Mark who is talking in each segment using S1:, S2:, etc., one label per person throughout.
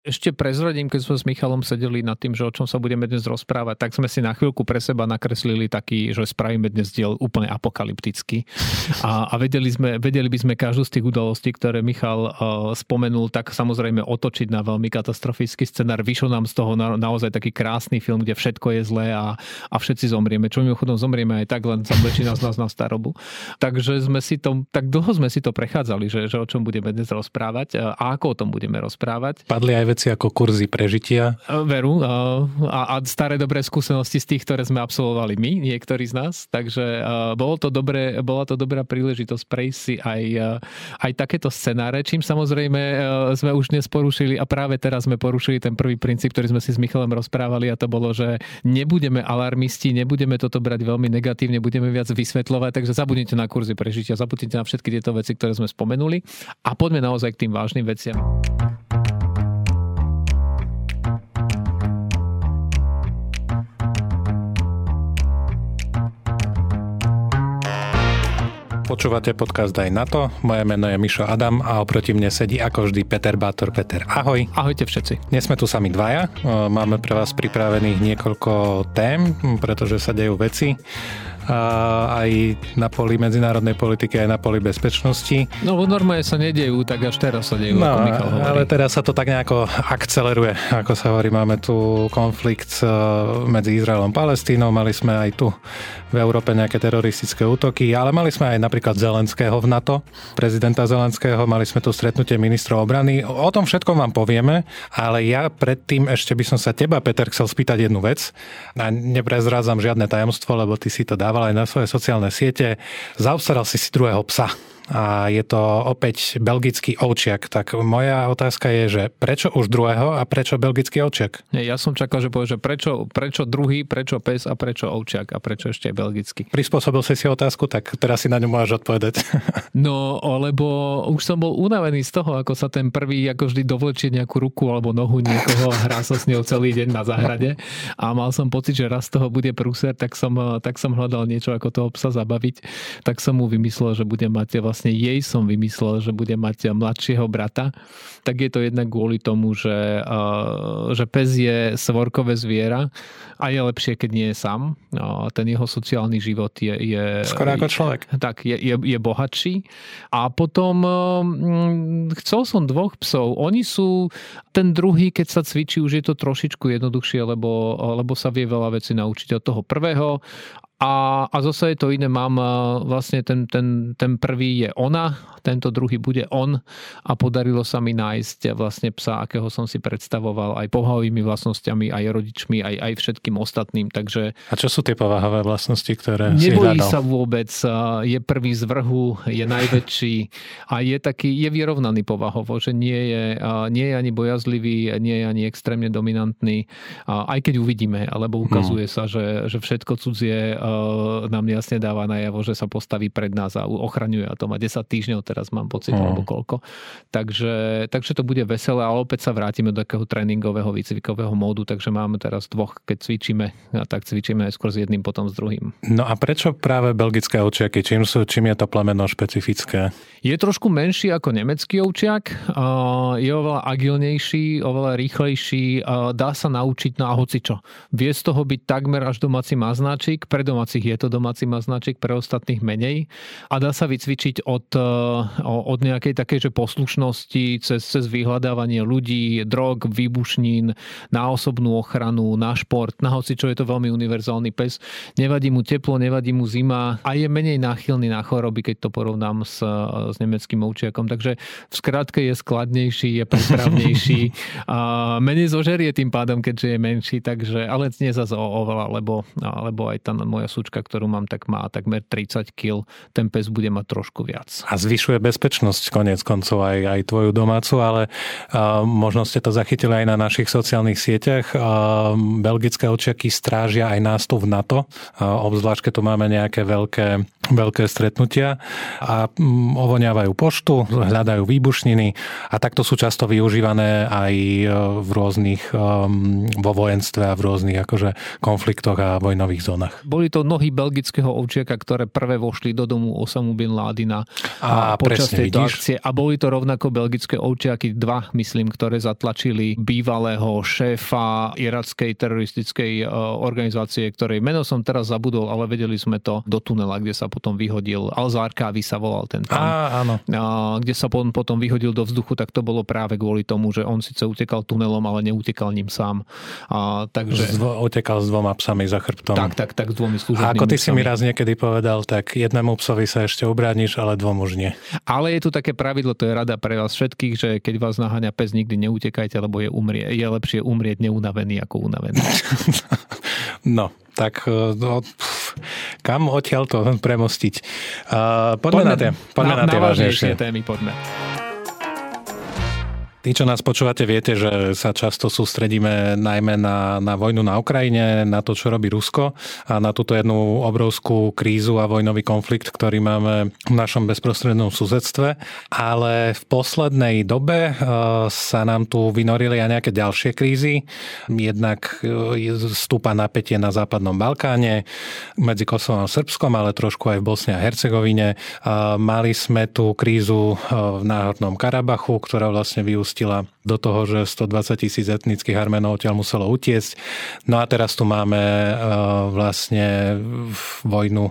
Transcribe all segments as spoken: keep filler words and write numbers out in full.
S1: Ešte prezradím, keď sme s Michalom sedeli nad tým, že o čom sa budeme dnes rozprávať, tak sme si na chvíľku pre seba nakreslili taký, že spravíme dnes diel úplne apokalyptický. A, a vedeli, sme, vedeli by sme každú z tých udalostí, ktoré Michal uh, spomenul, tak samozrejme otočiť na veľmi katastrofický scenár. Vyšiel nám z toho na, naozaj taký krásny film, kde všetko je zlé a, a všetci zomrieme. Čo mimochodom zomrieme aj tak, len sa väčšina z nás na starobu. Takže sme si to, tak dlho sme si to prechádzali, že, že o čom budeme dnes rozprávať a ako o tom budeme rozprávať.
S2: Padli aj veci ako kurzy prežitia.
S1: Veru. A, a staré dobré skúsenosti z tých, ktoré sme absolvovali my, niektorí z nás. Takže bolo to dobré, bola to dobrá príležitosť prejsť si aj, aj takéto scenáre, čím samozrejme sme už dnes porušili a práve teraz sme porušili ten prvý princíp, ktorý sme si s Michalom rozprávali a to bolo, že nebudeme alarmisti, nebudeme toto brať veľmi negatívne, budeme viac vysvetľovať, takže zabudnite na kurzy prežitia, zabudnite na všetky tieto veci, ktoré sme spomenuli a poďme naozaj k tým vážnym veciam.
S2: Počúvate podcast Aj na to. Moje meno je Mišo Adam a oproti mne sedí ako vždy Peter Bátor. Peter, ahoj.
S1: Ahojte všetci.
S2: Dnes sme tu sami dvaja. Máme pre vás pripravených niekoľko tém, pretože sa dejú veci aj na poli medzinárodnej politiky, aj na poli bezpečnosti.
S1: No normálne sa nedejú, tak až teraz sa dejú,
S2: no,
S1: ako Michal hovorí.
S2: Ale teraz sa to tak nejako akceleruje, ako sa hovorí. Máme tu konflikt medzi Izraelom a Palestínou, mali sme aj tu v Európe nejaké teroristické útoky, ale mali sme aj napríklad Zelenského v NATO, prezidenta Zelenského, mali sme tu stretnutie ministrov obrany. O tom všetkom vám povieme, ale ja predtým ešte by som sa teba, Peter, chcel spýtať jednu vec. A neprezrádzam žiadne tajomstvo, lebo ty si to dával aj na svoje sociálne siete. Zaobstaral si si druhého psa. A je to opäť belgický ovčiak. Tak moja otázka je, že prečo už druhého a prečo belgický ovčiak?
S1: Nie, ja som čakal, že povie, že prečo, prečo druhý, prečo pes a prečo ovčiak a prečo ešte belgický.
S2: Prispôsobil si si otázku, tak teraz si na ňu môžeš odpovedať.
S1: No, lebo už som bol unavený z toho, ako sa ten prvý ako vždy dovlečie nejakú ruku alebo nohu niekoho a hrá sa s ňou celý deň na záhrade. A mal som pocit, že raz z toho bude prúser, tak som, tak som hľadal niečo, ako toho psa zabaviť. Tak som mu vymyslel, že budem mať vlastne jej som vymyslel, že bude mať mladšieho brata, tak je to jednak kvôli tomu, že, že pes je svorkové zviera a je lepšie, keď nie je sám. Ten jeho sociálny život je... je
S2: skoro ako človek.
S1: Tak, je, je, je bohatší. A potom chcel som dvoch psov. Oni sú, ten druhý, keď sa cvičí, už je to trošičku jednoduchšie, lebo, lebo sa vie veľa vecí naučiť od toho prvého. A, a zase je to iné, mám vlastne ten, ten, ten prvý je ona, tento druhý bude on a podarilo sa mi nájsť vlastne psa, akého som si predstavoval aj povahovými vlastnosťami, aj rodičmi, aj, aj všetkým ostatným. Takže
S2: a čo sú tie povahové vlastnosti, ktoré si hľadal?
S1: Nebojí sa vôbec, je prvý z vrhu, je najväčší a je taký, je vyrovnaný povahovo, že nie je, nie je ani bojazlivý, nie je ani extrémne dominantný, aj keď uvidíme, alebo ukazuje hmm. sa, že, že všetko cudzie nám jasne dáva najavo, že sa postaví pred nás a ochraňuje a to má desať týždňov, teraz mám pocit, mm. alebo koľko. Takže, takže to bude veselé, ale opäť sa vrátime do takého tréningového, výcvikového módu, takže máme teraz dvoch, keď cvičíme, a tak cvičíme najskôr s jedným, potom s druhým.
S2: No a prečo práve belgické ovčiaky? Čím sú, čím je to plemeno špecifické?
S1: Je trošku menší ako nemecký ovčiak, je oveľa agilnejší, oveľa rýchlejší, dá sa naučiť na hocičo. Vie z toho byť takmer až domáci maznáčik, pre domácich je to domáci maznáčik, pre ostatných menej a dá sa vycvičiť od, od nejakej takej, že poslušnosti cez, cez vyhľadávanie ľudí, drog, výbušnín, na osobnú ochranu, na šport, na hocičo, je to veľmi univerzálny pes. Nevadí mu teplo, nevadí mu zima a je menej náchylný na choroby, keď to porovnám s, s nemeckým ovčiakom. Takže v skratke je skladnejší, je prepravnejší a menej zožerie tým pádom, keďže je menší, takže, ale nie zase oveľa, lebo, lebo aj tá moja súčka, ktorú mám, tak má takmer tridsať kíl. Ten pes bude mať trošku viac.
S2: A zvyšuje bezpečnosť koniec koncov aj, aj tvoju domácu, ale uh, možno ste to zachytili aj na našich sociálnych sieťach. Uh, belgické ovčiaky strážia aj nástup v NATO. Uh, obzvlášť, keď tu máme nejaké veľké veľké stretnutia a ovoňávajú poštu, hľadajú výbušniny a takto sú často využívané aj v rôznych, vo vojenstve a v rôznych akože konfliktoch a vojnových zónach.
S1: Boli to nohy belgického ovčiaka, ktoré prvé vošli do domu Osamu bin Ládina a, a počas tejto vidíš. akcie. A boli to rovnako belgické ovčiaky, dva, myslím, ktoré zatlačili bývalého šéfa irackej teroristickej organizácie, ktorej meno som teraz zabudol, ale vedeli sme to, do tunela, kde sa potom vyhodil. Al-Zarqawi sa volal ten pán.
S2: Á, áno.
S1: A, kde sa potom, potom vyhodil do vzduchu, tak to bolo práve kvôli tomu, že on síce utekal tunelom, ale neutekal ním sám. A, takže...
S2: Zvo, utekal s dvoma psami za chrbtom.
S1: Tak, tak, tak, s dvomi služobnými
S2: A ako ty
S1: psami.
S2: si mi raz niekedy povedal, tak jednému psovi sa ešte ubrániš, ale dvom už nie.
S1: Ale je tu také pravidlo, to je rada pre vás všetkých, že keď vás naháňa pes, nikdy neutekajte, lebo je, umrie, je lepšie umrieť neunavený ako unavený.
S2: No, tak no, pf, kam odtiaľ to premostiť? Uh, poďme, poďme na tie, poďme na, na tie
S1: na
S2: vážnejšie
S1: témy, poďme.
S2: Tí, čo nás počúvate, viete, že sa často sústredíme najmä na, na vojnu na Ukrajine, na to, čo robí Rusko a na túto jednu obrovskú krízu a vojnový konflikt, ktorý máme v našom bezprostrednom susedstve. Ale v poslednej dobe sa nám tu vynorili aj nejaké ďalšie krízy. Jednak stúpa napätie na západnom Balkáne medzi Kosovom a Srbskom, ale trošku aj v Bosne a Hercegovine. Mali sme tu krízu v Náhornom Karabachu, ktorá vlastne vyústila do toho, že stodvadsať tisíc etnických Arménov odtiaľ muselo utiecť. No a teraz tu máme vlastne vojnu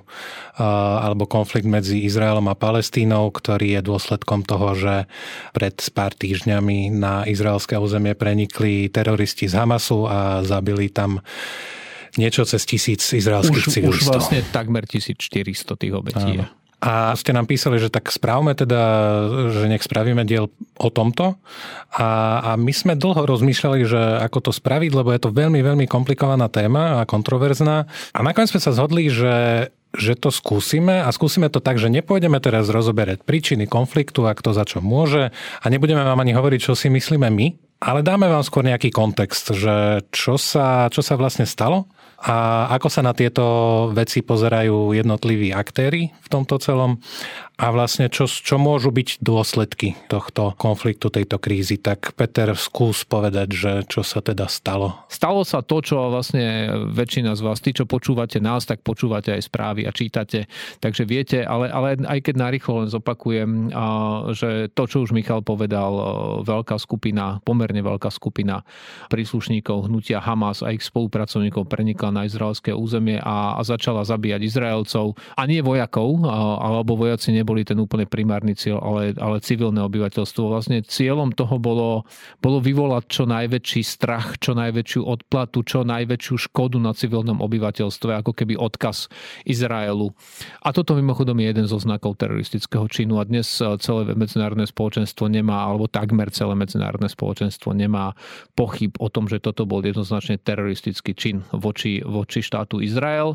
S2: alebo konflikt medzi Izraelom a Palestínou, ktorý je dôsledkom toho, že pred pár týždňami na izraelské územie prenikli teroristi z Hamasu a zabili tam niečo cez tisíc izraelských
S1: už,
S2: civilistov.
S1: Už vlastne takmer tisícštyristo tých obetí je.
S2: A ste nám písali, že tak správme teda, že nech spravíme diel o tomto. A, a my sme dlho rozmýšľali, že ako to spraviť, lebo je to veľmi, veľmi komplikovaná téma a kontroverzná. A nakoniec sme sa zhodli, že že to skúsime a skúsime to tak, že nepôjdeme teraz rozoberať príčiny konfliktu a kto za čo môže a nebudeme vám ani hovoriť, čo si myslíme my, ale dáme vám skôr nejaký kontext, že čo sa, čo sa vlastne stalo a ako sa na tieto veci pozerajú jednotliví aktéri v tomto celom a vlastne čo, čo môžu byť dôsledky tohto konfliktu, tejto krízy. Tak Peter, skús povedať, že čo sa teda stalo.
S1: Stalo sa to, čo vlastne väčšina z vás, tí, čo počúvate nás, tak počúvate aj správy a čítate. Takže viete, ale, ale aj keď narýchlo len zopakujem, že to, čo už Michal povedal, veľká skupina, pomerne veľká skupina príslušníkov hnutia Hamas a ich spolupracovníkov prenikla na izraelské územie a, a začala zabíjať Izraelcov. A nie vojakov, alebo vojaci neboli boli ten úplne primárny cieľ, ale, ale civilné obyvateľstvo. Vlastne cieľom toho bolo, bolo vyvolať čo najväčší strach, čo najväčšiu odplatu, čo najväčšiu škodu na civilnom obyvateľstve, ako keby odkaz Izraelu. A toto mimochodom je jeden zo znakov teroristického činu a dnes celé medzinárodné spoločenstvo nemá, alebo takmer celé medzinárodné spoločenstvo nemá pochyb o tom, že toto bol jednoznačne teroristický čin voči, voči štátu Izrael.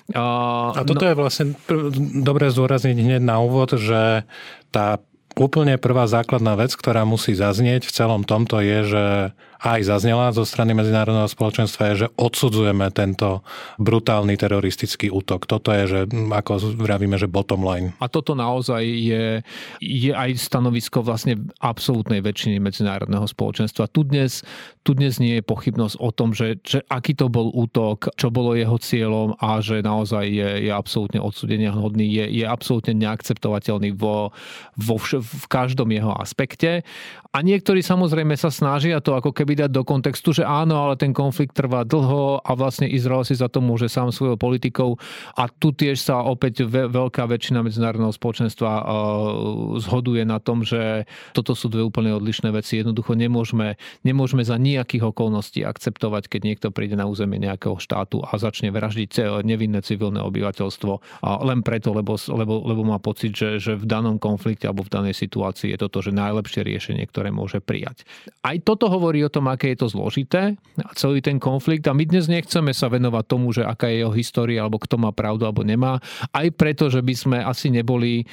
S2: A, a toto no, je vlastne dobre zdôrazniť hneď na úvod, že tá úplne prvá základná vec, ktorá musí zaznieť v celom tomto je, že aj zaznela zo strany medzinárodného spoločenstva je, že odsudzujeme tento brutálny teroristický útok. Toto je, že ako vravíme, že bottom line.
S1: A toto naozaj je, je aj stanovisko vlastne absolútnej väčšiny medzinárodného spoločenstva. Tu dnes, tu dnes nie je pochybnosť o tom, že, že aký to bol útok, čo bolo jeho cieľom a že naozaj je, je absolútne odsúdenia hodný, je, je absolútne neakceptovateľný vo, vo vš- v každom jeho aspekte. A niektorí samozrejme sa snažia to ako keby dať do kontextu, že áno, ale ten konflikt trvá dlho a vlastne Izrael si za to môže sám svojou politikou a tu tiež sa opäť veľká väčšina medzinárodného spoločenstva uh, zhoduje na tom, že toto sú dve úplne odlišné veci. Jednoducho nemôžeme, nemôžeme za nejakých okolností akceptovať, keď niekto príde na územie nejakého štátu a začne vraždiť nevinné civilné obyvateľstvo uh, len preto, lebo, lebo, lebo má pocit, že, že v danom konflikte alebo v danej situácii je toto, že najlepšie riešenie, ktoré môže prijať. Aj toto hovorí o tom, aké je to zložité, celý ten konflikt. A my dnes nechceme sa venovať tomu, že aká je jeho história, alebo kto má pravdu, alebo nemá. Aj preto, že by sme asi neboli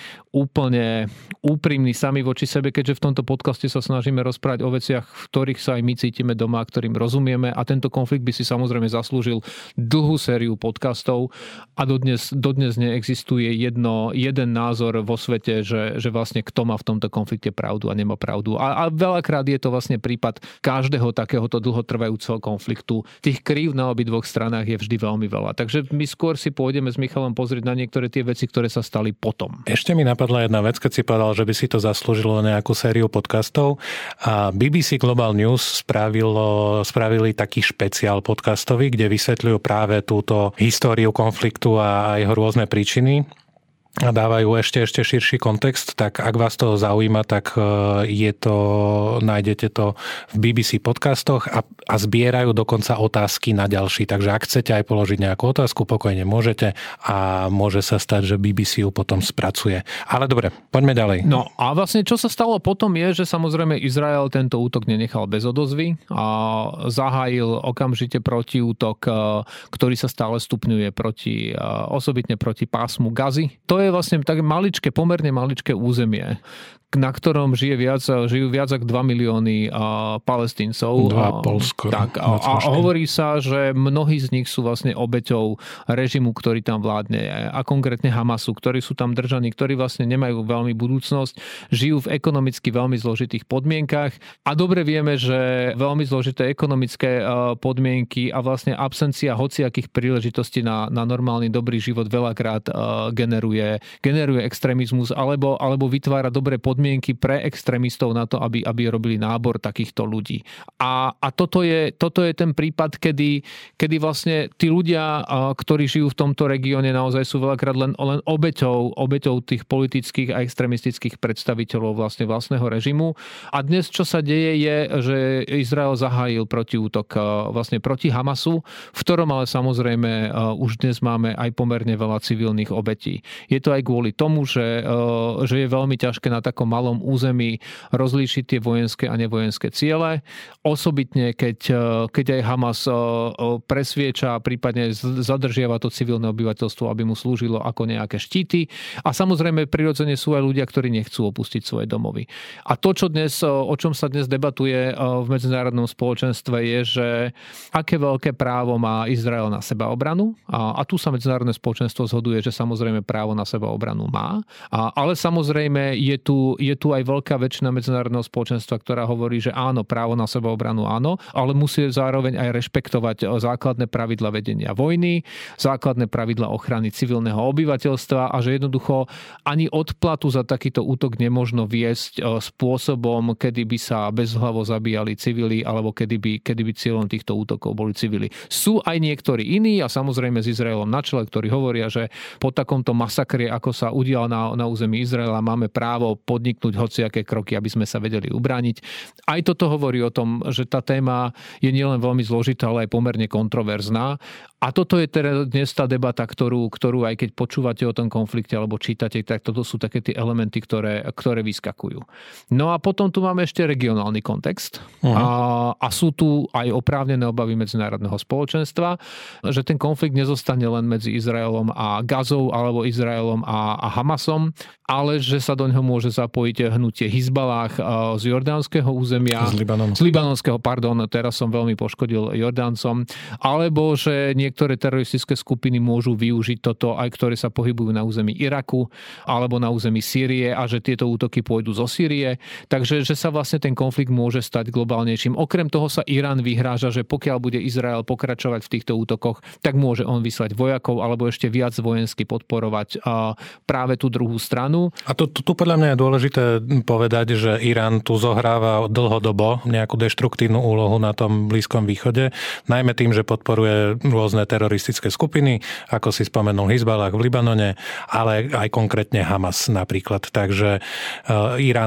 S1: úplne úprimní sami voči sebe, keďže v tomto podcaste sa snažíme rozprávať o veciach, v ktorých sa aj my cítime doma, ktorým rozumieme. A tento konflikt by si samozrejme zaslúžil dlhú sériu podcastov a dodnes, dodnes neexistuje jedno, jeden názor vo svete, že, že vlastne kto má v tomto konflikte pravdu a nemá pravdu. A, a veľakrát je to vlastne prípad každého takéhoto dlhotrvajúceho konfliktu. Tých krív na obidvoch stranách je vždy veľmi veľa. Takže my skôr si pôjdeme s Michalom pozrieť na niektoré tie veci, ktoré sa stali potom.
S2: Ešte mi napadla jedna vec, keď si povedal, že by si to zaslúžilo nejakú sériu podcastov. A bé bé cé Global News spravilo, spravili taký špeciál podcastový, kde vysvetľujú práve túto históriu konfliktu a jeho rôzne príčiny. A dávajú ešte, ešte širší kontext, tak ak vás to zaujíma, tak je to, nájdete to v bé bé cé podcastoch a, a zbierajú dokonca otázky na ďalší. Takže ak chcete aj položiť nejakú otázku, pokojne môžete a môže sa stať, že bé bé cé ju potom spracuje. Ale dobre, poďme ďalej.
S1: No a vlastne čo sa stalo potom je, že samozrejme Izrael tento útok nenechal bez odozvy a zahájil okamžite protiútok, ktorý sa stále stupňuje proti, osobitne proti pásmu Gazy. To je vlastne tak maličké, pomerne maličké územie, na ktorom žije viac, žijú viac ako dva milióny Palestíncov.
S2: Dva Polsko.
S1: Tak, a, a hovorí sa, že mnohí z nich sú vlastne obeťou režimu, ktorý tam vládne, a konkrétne Hamasu, ktorí sú tam držaní, ktorí vlastne nemajú veľmi budúcnosť, žijú v ekonomicky veľmi zložitých podmienkach a dobre vieme, že veľmi zložité ekonomické podmienky a vlastne absencia hociakých príležitostí na, na normálny dobrý život veľakrát generuje, generuje extrémizmus alebo, alebo vytvára dobré podmienky podmienky pre extrémistov na to, aby, aby robili nábor takýchto ľudí. A, a toto, je, toto je ten prípad, kedy, kedy vlastne tí ľudia, ktorí žijú v tomto regióne, naozaj sú veľakrát len, len obeťou, obeťou tých politických a extrémistických predstaviteľov vlastne vlastného režimu. A dnes, čo sa deje, je, že Izrael zahájil protiútok vlastne proti Hamasu, v ktorom ale samozrejme už dnes máme aj pomerne veľa civilných obetí. Je to aj kvôli tomu, že, že je veľmi ťažké na takom malom území rozlíšiť tie vojenské a nevojenské ciele. Osobitne, keď, keď aj Hamas presvieča, prípadne zadržiava to civilné obyvateľstvo, aby mu slúžilo ako nejaké štíty. A samozrejme, prirodzene sú aj ľudia, ktorí nechcú opustiť svoje domovy. A to, čo dnes, o čom sa dnes debatuje v medzinárodnom spoločenstve, je, že aké veľké právo má Izrael na sebaobranu. A, a tu sa medzinárodné spoločenstvo zhoduje, že samozrejme právo na sebaobranu má. A, ale samozrejme je tu je tu aj veľká väčšina medzinárodného spoločenstva, ktorá hovorí, že áno, právo na sebaobranu áno, ale musí zároveň aj rešpektovať základné pravidla vedenia vojny, základné pravidla ochrany civilného obyvateľstva a že jednoducho ani odplatu za takýto útok nemožno viesť spôsobom, kedy by sa bezhlavo zabíjali civili alebo kedy by, kedy by cieľom týchto útokov boli civili. Sú aj niektorí iní a samozrejme s Izraelom na čele, ktorí hovoria, že po takomto masakre, ako sa udial na, na území Izraela, máme právo podniknúť hociaké kroky, aby sme sa vedeli ubrániť. Aj toto hovorí o tom, že tá téma je nielen veľmi zložitá, ale aj pomerne kontroverzná. A toto je teda dnes tá debata, ktorú, ktorú aj keď počúvate o tom konflikte alebo čítate, tak toto sú také tie elementy, ktoré, ktoré vyskakujú. No a potom tu máme ešte regionálny kontext. Uh-huh. A, a sú tu aj oprávnené obavy medzinárodného spoločenstva, že ten konflikt nezostane len medzi Izraelom a Gazou alebo Izraelom a, a Hamasom, ale že sa do neho môže zapojiť hnutie Hizbalách z jordánskeho územia.
S2: Z Libanonu.
S1: Z libanonského, pardon, teraz som veľmi poškodil Jordáncom. Alebo že niektoré teroristické skupiny môžu využiť toto, aj ktoré sa pohybujú na území Iraku alebo na území Sýrie a že tieto útoky pôjdu zo Sýrie. Takže že sa vlastne ten konflikt môže stať globálnejším. Okrem toho sa Irán vyhráža, že pokiaľ bude Izrael pokračovať v týchto útokoch, tak môže on vyslať vojakov alebo ešte viac vojensky podporovať práve tú druhú stranu.
S2: A tu, tu, tu podľa mňa je dôležité povedať, že Irán tu zohráva dlhodobo nejakú deštruktívnu úlohu na tom Blízkom východe, najmä tým, že podporuje rôzne teroristické skupiny, ako si spomenul Hizbalách v Libanone, ale aj konkrétne Hamas napríklad. Takže Irán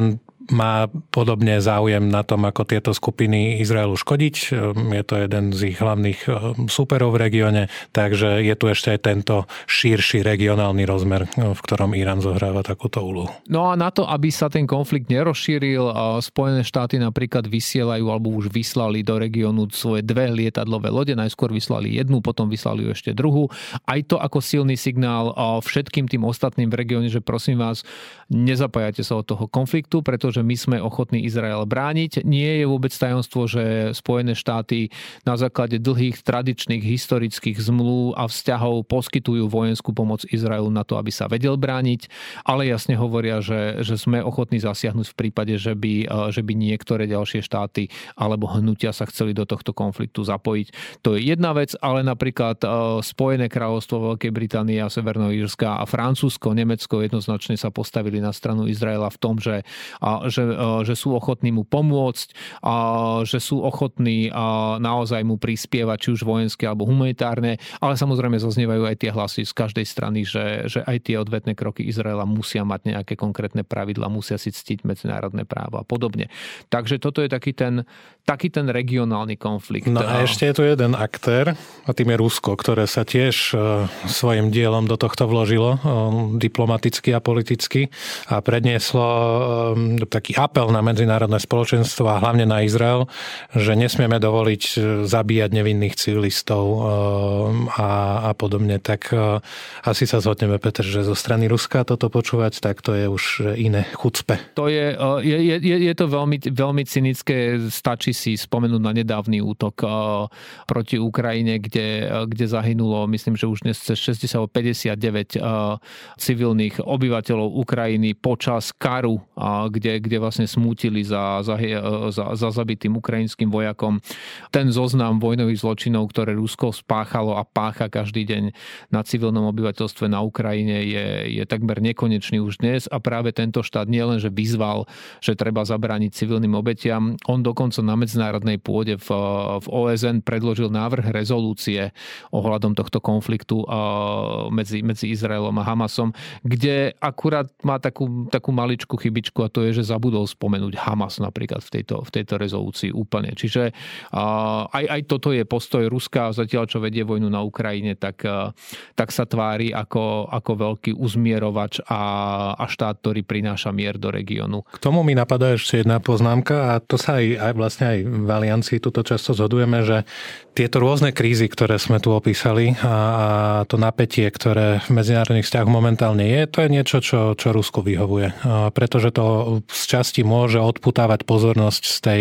S2: má podobne záujem na tom, ako tieto skupiny Izraelu škodiť. Je to jeden z ich hlavných súperov v regióne, takže je tu ešte aj tento širší regionálny rozmer, v ktorom Irán zohráva takúto úlohu.
S1: No a na to, aby sa ten konflikt nerozšíril, Spojené štáty napríklad vysielajú alebo už vyslali do regiónu svoje dve lietadlové lode. Najskôr vyslali jednu, potom vyslali ešte druhú. Aj to ako silný signál všetkým tým ostatným v regióne, že prosím vás, nezapájate sa od toho konfliktu, pretože že my sme ochotní Izrael brániť. Nie je vôbec tajomstvo, že Spojené štáty na základe dlhých tradičných historických zmluv a vzťahov poskytujú vojenskú pomoc Izraelu na to, aby sa vedel brániť, ale jasne hovoria, že, že sme ochotní zasiahnuť v prípade, že by, že by niektoré ďalšie štáty alebo hnutia sa chceli do tohto konfliktu zapojiť. To je jedna vec, ale napríklad Spojené kráľovstvo Veľkej Británie a Severnoírska a Francúzsko, Nemecko jednoznačne sa postavili na stranu Izraela v tom, že Že, že sú ochotní mu pomôcť, že sú ochotní naozaj mu prispievať, či už vojenské alebo humanitárne, ale samozrejme zaznievajú aj tie hlasy z každej strany, že, že aj tie odvetné kroky Izraela musia mať nejaké konkrétne pravidlá, musia si ctiť medzinárodné právo a podobne. Takže toto je taký ten, taký ten regionálny konflikt.
S2: No a ešte je tu jeden aktér, a tým je Rusko, ktoré sa tiež svojim dielom do tohto vložilo, diplomaticky a politicky, a prednieslo taký apel na medzinárodné spoločenstvo a hlavne na Izrael, že nesmieme dovoliť zabíjať nevinných civilistov a, a podobne. Tak asi sa zhodneme, Peter, že zo strany Ruska toto počúvať, tak to je už iné chucpe. To
S1: je, je, je, je to veľmi, veľmi cynické. Stačí si spomenúť na nedávny útok proti Ukrajine, kde, kde zahynulo, myslím, že už dnes cez šesťdesiat päťdesiatdeväť civilných obyvateľov Ukrajiny počas karu, kde kde vlastne smútili za, za, za, za zabitým ukrajinským vojakom. Ten zoznam vojnových zločinov, ktoré Rusko spáchalo a pácha každý deň na civilnom obyvateľstve na Ukrajine, je, je takmer nekonečný už dnes a práve tento štát nielen, že vyzval, že treba zabrániť civilným obetiam, on dokonca na medzinárodnej pôde v, v ó es en predložil návrh rezolúcie ohľadom tohto konfliktu medzi, medzi Izraelom a Hamasom, kde akurát má takú, takú maličkú chybičku a to je, že zabudol spomenúť Hamas napríklad v tejto, v tejto rezolúcii úplne. Čiže uh, aj, aj toto je postoj Ruska, zatiaľ čo vedie vojnu na Ukrajine, tak, uh, tak sa tvári ako, ako veľký uzmierovač a, a štát, ktorý prináša mier do regiónu.
S2: K tomu mi napadá ešte jedna poznámka a to sa aj, aj vlastne aj v Aliancii tuto často zhodujeme, že tieto rôzne krízy, ktoré sme tu opísali a, a to napätie, ktoré v medzinárodných vzťahoch momentálne je, to je niečo, čo, čo Rusku vyhovuje. A pretože to z časti môže odputávať pozornosť z tej,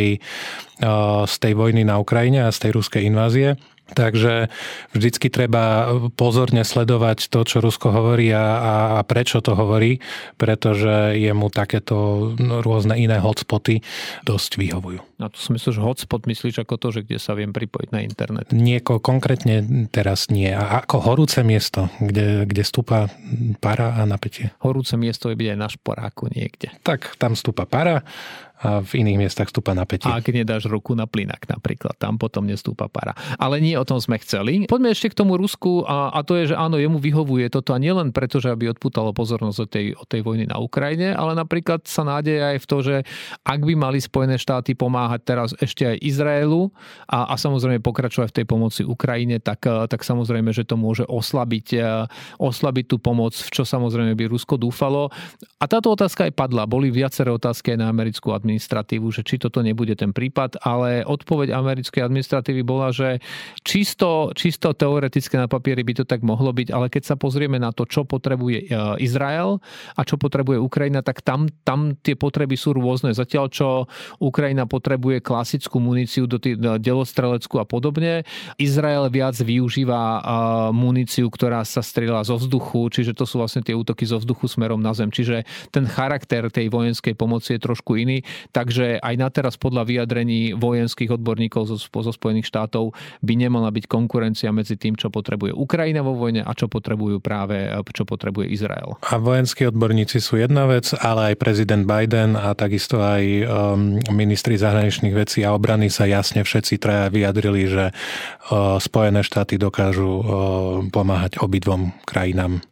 S2: z tej vojny na Ukrajine a z tej ruskej invázie. Takže vždycky treba pozorne sledovať to, čo Rusko hovorí a, a prečo to hovorí, pretože jemu takéto rôzne iné hotspoty dosť vyhovujú.
S1: A to som myslel, že hotspot myslíš ako to, že kde sa viem pripojiť na internet?
S2: Nieko konkrétne teraz nie. A ako horúce miesto, kde, kde stúpa para a napätie.
S1: Horúce miesto je byť aj na šporáku niekde.
S2: Tak, tam stúpa para a v iných miestach stúpa napätie.
S1: A ak nedáš ruku na plynak napríklad, tam potom nestúpa para. Ale nie o tom sme chceli. Poďme ešte k tomu Rusku a, a to je, že áno, jemu vyhovuje toto a nielen preto, že aby odpútalo pozornosť od tej, od tej vojny na Ukrajine, ale napríklad sa nádeje aj v to, že ak by mali Spojené štáty pomáhať teraz ešte aj Izraelu a, a samozrejme pokračovať v tej pomoci Ukrajine, tak, tak samozrejme, že to môže oslabiť, oslabiť tú pomoc, v čo samozrejme by Rusko dúfalo. A táto otázka aj padla. Boli viaceré otázky aj na americkú administratívu, že či toto nebude ten prípad, ale odpoveď americkej administratívy bola, že čisto, čisto teoreticky na papieri by to tak mohlo byť, ale keď sa pozrieme na to, čo potrebuje Izrael a čo potrebuje Ukrajina, tak tam, tam tie potreby sú rôzne. Zatiaľ, čo Ukrajina potrebuje klasickú muníciu do tých delostreleckú a podobne, Izrael viac využíva muníciu, ktorá sa strieľa zo vzduchu, čiže to sú vlastne tie útoky zo vzduchu smerom na zem. Čiže ten charakter tej vojenskej pomoci je trošku iný. Takže aj na teraz podľa vyjadrení vojenských odborníkov zo, zo Spojených štátov by nemala byť konkurencia medzi tým, čo potrebuje Ukrajina vo vojne a čo potrebujú práve, čo potrebuje Izrael.
S2: A vojenskí odborníci sú jedna vec, ale aj prezident Biden a takisto aj um, ministri zahraničných vecí a obrany sa jasne všetci traja vyjadrili, že uh, Spojené štáty dokážu uh, pomáhať obidvom krajinám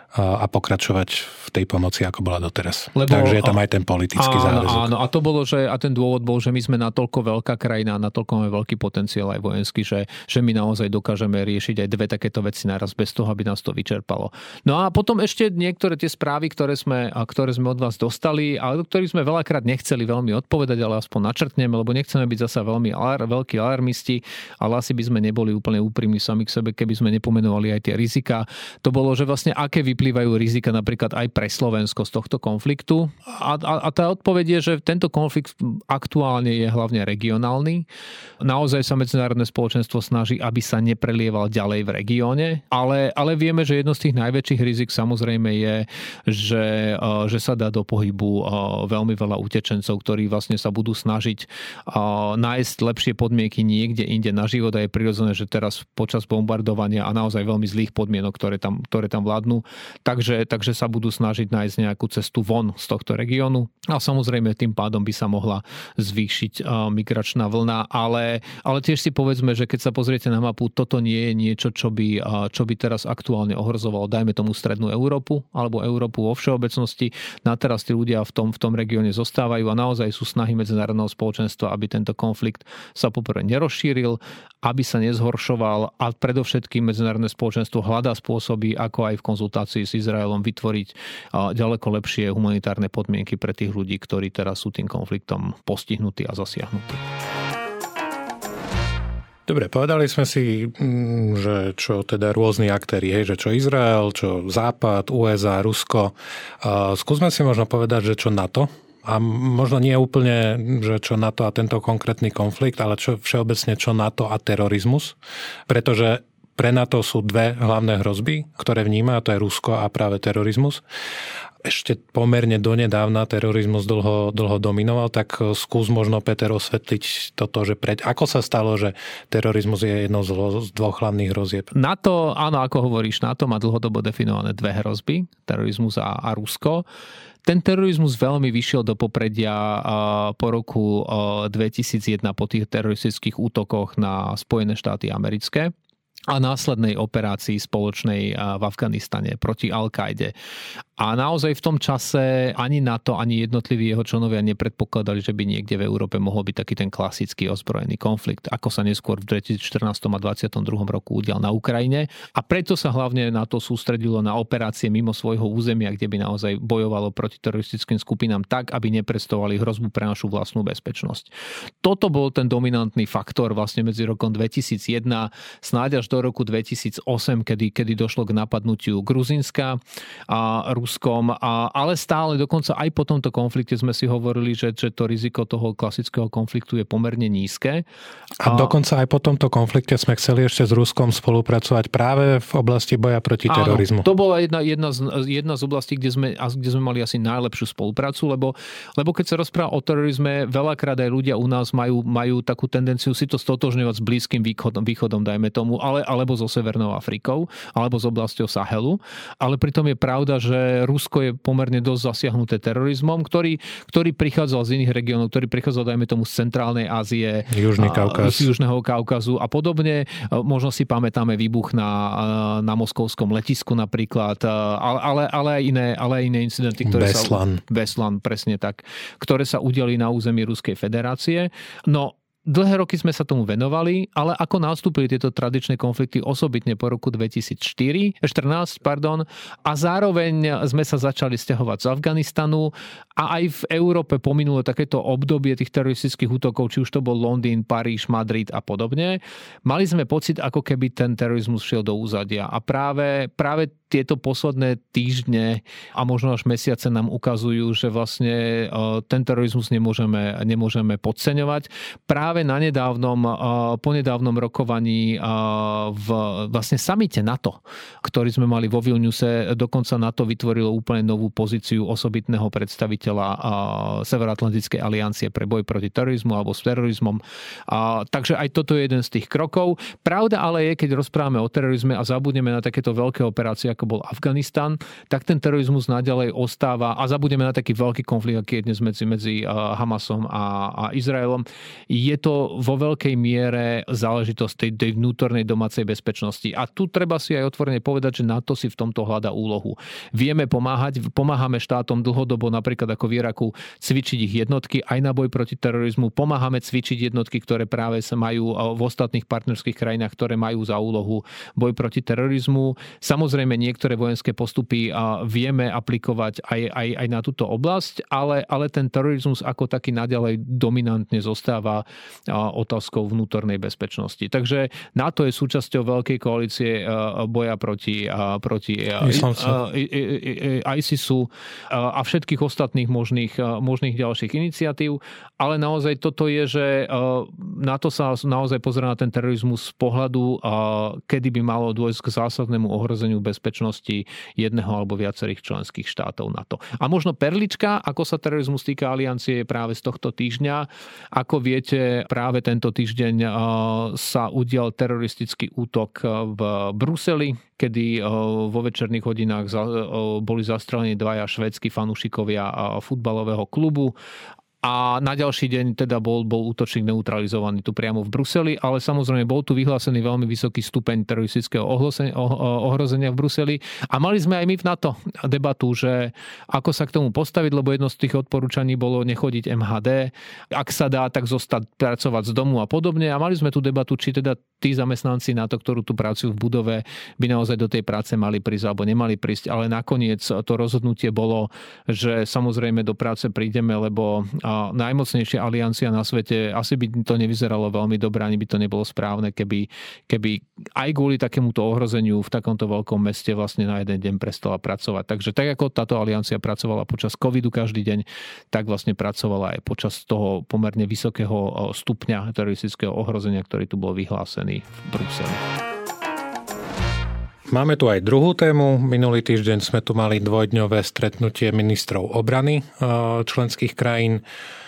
S2: a pokračovať v tej pomoci, ako bola doteraz.
S1: Lebo,
S2: Takže je tam aj ten politický
S1: áno,
S2: záväzok.
S1: Áno, a to bolo, že a ten dôvod bol, že my sme natoľko veľká krajina, natoľko máme veľký potenciál aj vojenský, že, že my naozaj dokážeme riešiť aj dve takéto veci naraz bez toho, aby nás to vyčerpalo. No a potom ešte niektoré tie správy, ktoré sme, ktoré sme od vás dostali, ale do ktorých sme veľakrát nechceli veľmi odpovedať, ale aspoň načrtneme, lebo nechceme byť zasa veľmi alar, veľkí alarmisti, ale asi by sme neboli úplne úprimní sami k sebe, keby sme nepomenovali aj tie rizika. To bolo, že vlastne aké vyplývajú rizika napríklad aj pre Slovensko z tohto konfliktu. A, a, a tá odpoveď je, že tento konflikt aktuálne je hlavne regionálny. Naozaj sa medzinárodné spoločenstvo snaží, aby sa neprelieval ďalej v regióne, ale, ale vieme, že jedno z tých najväčších rizik samozrejme je, že, že sa dá do pohybu veľmi veľa utečencov, ktorí vlastne sa budú snažiť nájsť lepšie podmienky niekde inde na život a je prirodzené, že teraz počas bombardovania a naozaj veľmi zlých podmienok, ktoré tam, ktoré tam vládnu, takže, takže sa budú snažiť nájsť nejakú cestu von z tohto regiónu a samozrejme tým pádom by sa mohla zvýšiť migračná vlna, ale, ale tiež si povedzme, že keď sa pozriete na mapu, toto nie je niečo, čo by, čo by teraz aktuálne ohrozovalo, dajme tomu strednú Európu alebo Európu vo všeobecnosti. Na teraz tí ľudia v tom, v tom regióne zostávajú a naozaj sú snahy medzinárodného spoločenstva, aby tento konflikt sa poprvé nerozšíril, aby sa nezhoršoval a predovšetkým medzinárodné spoločenstvo hľadá spôsoby, ako aj v konzultácii s Izraelom vytvoriť ďaleko lepšie humanitárne podmienky pre tých ľudí, ktorí teraz sú tým konfliktom postihnutí a zasiahnutí.
S2: Dobre, povedali sme si, že čo teda rôzni aktéri, hej, že čo Izrael, čo Západ, ú es á, Rusko. Skúsme si možno povedať, že čo NATO. A možno nie úplne, že čo NATO a tento konkrétny konflikt, ale čo všeobecne čo NATO a terorizmus. Pretože pre NATO sú dve hlavné hrozby, ktoré vníma, a to je Rusko a práve terorizmus. Ešte pomerne donedávna terorizmus dlho, dlho dominoval, tak skús možno, Peter, osvetliť toto, že preď, ako sa stalo, že terorizmus je jednou z, z dvoch hlavných hrozieb.
S1: NATO, áno, ako hovoríš, NATO má dlhodobo definované dve hrozby, terorizmus a, a Rusko. Ten terorizmus veľmi vyšiel do popredia po roku dvetisícjeden po tých teroristických útokoch na Spojené štáty americké a následnej operácii spoločnej v Afganistane proti Al-Kaide. A naozaj v tom čase ani NATO, ani jednotliví jeho členovia nepredpokladali, že by niekde v Európe mohol byť taký ten klasický ozbrojený konflikt, ako sa neskôr v dvetisícštrnásť a dvadsiatom druhom roku udial na Ukrajine. A preto sa hlavne NATO sústredilo na operácie mimo svojho územia, kde by naozaj bojovalo proti teroristickým skupinám tak, aby nepredstavovali hrozbu pre našu vlastnú bezpečnosť. Toto bol ten dominantný faktor vlastne medzi rokom dvetisícjeden snáď až do roku dvetisícosem, kedy, kedy došlo k napadnutiu Gruzínska a Ruskom, a, ale stále dokonca aj po tomto konflikte sme si hovorili, že, že to riziko toho klasického konfliktu je pomerne nízke.
S2: A, a dokonca aj po tomto konflikte sme chceli ešte s Ruskom spolupracovať práve v oblasti boja proti terorizmu.
S1: Áno, to bola jedna, jedna, z, jedna z oblastí, kde sme, kde sme mali asi najlepšiu spoluprácu, lebo, lebo keď sa rozpráva o terorizme, veľakrát aj ľudia u nás majú, majú takú tendenciu si to stotožňovať s Blízkym východom, východom dajme tomu, ale alebo so Severnou Afrikou, alebo s oblasťou Sahelu. Ale pritom je pravda, že Rusko je pomerne dosť zasiahnuté terorizmom, ktorý, ktorý prichádzal z iných regiónov, ktorý prichádzal, dajme tomu, z Centrálnej Ázie,
S2: Južný Kaukaz.
S1: z Južného Kaukazu a podobne. Možno si pamätáme výbuch na, na moskovskom letisku napríklad, ale, ale, ale, aj, iné, ale aj iné incidenty, ktoré
S2: Beslan.
S1: sa... Beslan, presne tak. Ktoré sa udiali na území Ruskej federácie. No, dlhé roky sme sa tomu venovali, ale ako nastúpili tieto tradičné konflikty osobitne po roku dvetisícštrnásť, pardon, a zároveň sme sa začali sťahovať z Afganistanu a aj v Európe pominulo takéto obdobie tých teroristických útokov, či už to bol Londýn, Paríž, Madrid a podobne. Mali sme pocit, ako keby ten terorizmus šiel do úzadia a práve, práve tieto posledné týždne a možno až mesiace nám ukazujú, že vlastne ten terorizmus nemôžeme, nemôžeme podceňovať. Práve na nedávnom, po nedávnom rokovaní v vlastne samite NATO, ktorý sme mali vo Vilniuse, dokonca NATO vytvorilo úplne novú pozíciu osobitného predstaviteľa Severoatlantickej aliancie pre boj proti terorizmu alebo s terorizmom. Takže aj toto je jeden z tých krokov. Pravda ale je, keď rozprávame o terorizme a zabudneme na takéto veľké operácie, ako bol Afganistan, tak ten terorizmus naďalej ostáva a zabudeme na taký veľký konflikt, aký je dnes medzi, medzi Hamasom a, a Izraelom. Je to vo veľkej miere záležitosť tej, tej vnútornej domácej bezpečnosti. A tu treba si aj otvorene povedať, že NATO si v tomto hľadá úlohu. Vieme pomáhať, pomáhame štátom dlhodobo, napríklad ako v Iraku, cvičiť ich jednotky aj na boj proti terorizmu. Pomáhame cvičiť jednotky, ktoré práve sa majú v ostatných partnerských krajinách, ktoré majú za úlohu boj proti terorizmu. Samozrejme, niektoré vojenské postupy vieme aplikovať aj, aj, aj na túto oblasť, ale, ale ten terorizmus ako taký naďalej dominantne zostáva otázkou vnútornej bezpečnosti. Takže NATO je súčasťou veľkej koalície boja proti, proti ISISu a všetkých ostatných možných, možných ďalších iniciatív. Ale naozaj toto je, že NATO sa naozaj pozerá na ten terorizmus z pohľadu, kedy by malo dôjsť k zásadnému ohrozeniu bezpečnosti jedného alebo viacerých členských štátov NATO. A možno perlička, ako sa terorizmus týka aliancie, je práve z tohto týždňa. Ako viete, práve tento týždeň sa udial teroristický útok v Bruseli, kedy vo večerných hodinách boli zastrelení dvaja švédsky fanúšikovia futbalového klubu. A na ďalší deň teda bol, bol útočník neutralizovaný tu priamo v Bruseli, ale samozrejme bol tu vyhlásený veľmi vysoký stupeň teroristického ohrozenia v Bruseli. A mali sme aj my v NATO debatu, že ako sa k tomu postaviť, lebo jedno z tých odporúčaní bolo nechodiť em há dé, ak sa dá, tak zostať pracovať z domu a podobne. A mali sme tu debatu, či teda tí zamestnanci NATO, ktorú tu pracujú v budove, by naozaj do tej práce mali prísť alebo nemali prísť. Ale nakoniec to rozhodnutie bolo, že samozrejme do práce prídeme, lebo najmocnejšia aliancia na svete, asi by to nevyzeralo veľmi dobre, ani by to nebolo správne, keby, keby aj kvôli takémuto ohrozeniu v takomto veľkom meste vlastne na jeden deň prestala pracovať. Takže tak ako táto aliancia pracovala počas covidu každý deň, tak vlastne pracovala aj počas toho pomerne vysokého stupňa teroristického ohrozenia, ktorý tu bol vyhlásený v Bruseli.
S2: Máme tu aj druhú tému. Minulý týždeň sme tu mali dvojdňové stretnutie ministrov obrany členských krajín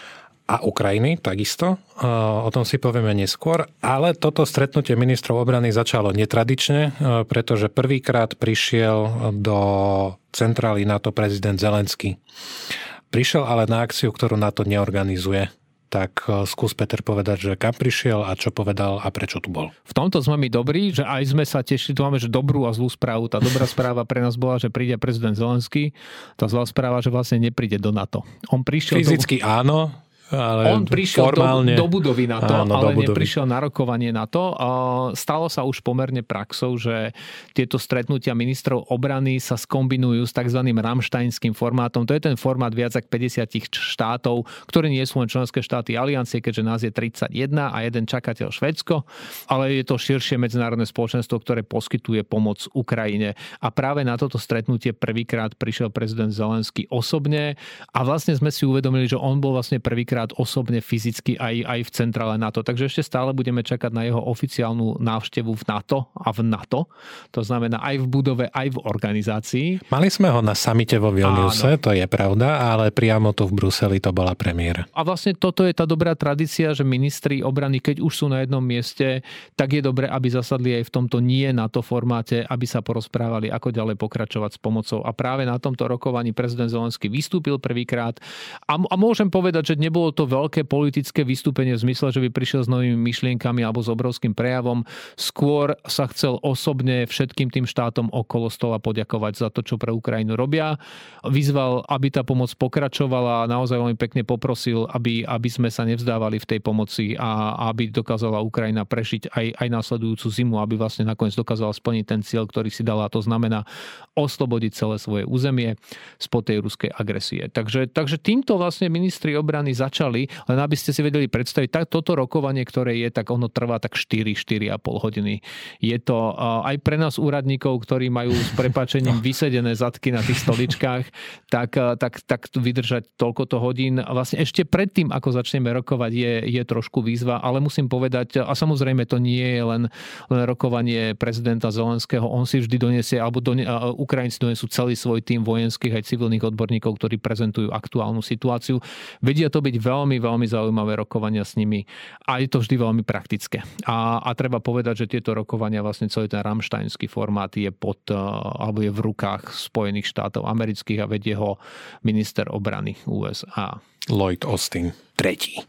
S2: a Ukrajiny takisto. O tom si povieme neskôr. Ale toto stretnutie ministrov obrany začalo netradične, pretože prvýkrát prišiel do centrály NATO prezident Zelenský. Prišiel ale na akciu, ktorú NATO neorganizuje. Tak skús, Peter, povedať, že kam prišiel a čo povedal a prečo tu bol.
S1: V tomto sme my dobrí, že aj sme sa tešili, tu máme, že dobrú a zlú správu. Tá dobrá správa pre nás bola, že príde prezident Zelenský. Tá zlá správa, že vlastne nepríde do NATO. On prišiel
S2: Fyzicky do... áno, ale
S1: on prišiel
S2: formálne...
S1: do, do budovy NATO, áno, ale
S2: budovy.
S1: Neprišiel na rokovanie NATO. Stalo sa už pomerne praxou, že tieto stretnutia ministrov obrany sa skombinujú s tzv. Ramštajnským formátom. To je ten formát viac ako päťdesiat štátov, ktoré nie sú len členské štáty aliancie, keďže nás je tridsaťjeden a jeden čakateľ Švédsko, ale je to širšie medzinárodné spoločenstvo, ktoré poskytuje pomoc Ukrajine. A práve na toto stretnutie prvýkrát prišiel prezident Zelenský osobne a vlastne sme si uvedomili, že on bol vlastne prvýkrát osobne, fyzicky aj, aj v centrále NATO. Takže ešte stále budeme čakať na jeho oficiálnu návštevu v NATO a v NATO. To znamená aj v budove, aj v organizácii.
S2: Mali sme ho na samite vo Vilniuse, to je pravda, ale priamo tu v Bruseli to bola premiéra.
S1: A vlastne toto je tá dobrá tradícia, že ministri obrany, keď už sú na jednom mieste, tak je dobré, aby zasadli aj v tomto nie NATO formáte, aby sa porozprávali, ako ďalej pokračovať s pomocou. A práve na tomto rokovaní prezident Zelenský vystúpil prvýkrát. A, a môžem povedať, že nebolo to veľké politické vystúpenie v zmysle, že by prišiel s novými myšlienkami alebo s obrovským prejavom. Skôr sa chcel osobne všetkým tým štátom okolo stola poďakovať za to, čo pre Ukrajinu robia. Vyzval, aby tá pomoc pokračovala a naozaj veľmi pekne poprosil, aby, aby sme sa nevzdávali v tej pomoci a aby dokázala Ukrajina prežiť aj, aj následujúcu zimu, aby vlastne nakoniec dokázala splniť ten cieľ, ktorý si dala. To znamená oslobodiť celé svoje územie spod tej ruskej agresie. Takže, takže týmto vlastne ministri obrany začali, len aby ste si vedeli predstaviť, tak toto rokovanie, ktoré je, tak ono trvá tak štyri až štyri a pol hodiny. Je to aj pre nás úradníkov, ktorí majú s prepáčením vysedené zadky na tých stoličkách, tak, tak, tak vydržať toľkoto hodín. Vlastne ešte predtým, ako začneme rokovať, je, je trošku výzva, ale musím povedať, a samozrejme to nie je len, len rokovanie prezidenta Zelenského, on si vždy donesie, alebo do, Ukrajinci donesú celý svoj tím vojenských aj civilných odborníkov, ktorí prezentujú aktuálnu situáciu. Vedia to byť veľmi, veľmi zaujímavé rokovania s nimi a je to vždy veľmi praktické. A, a treba povedať, že tieto rokovania, vlastne celý ten ramštajnský formát je pod, alebo je v rukách Spojených štátov amerických a vedie ho minister obrany ú es á.
S2: Lloyd Austin tretí.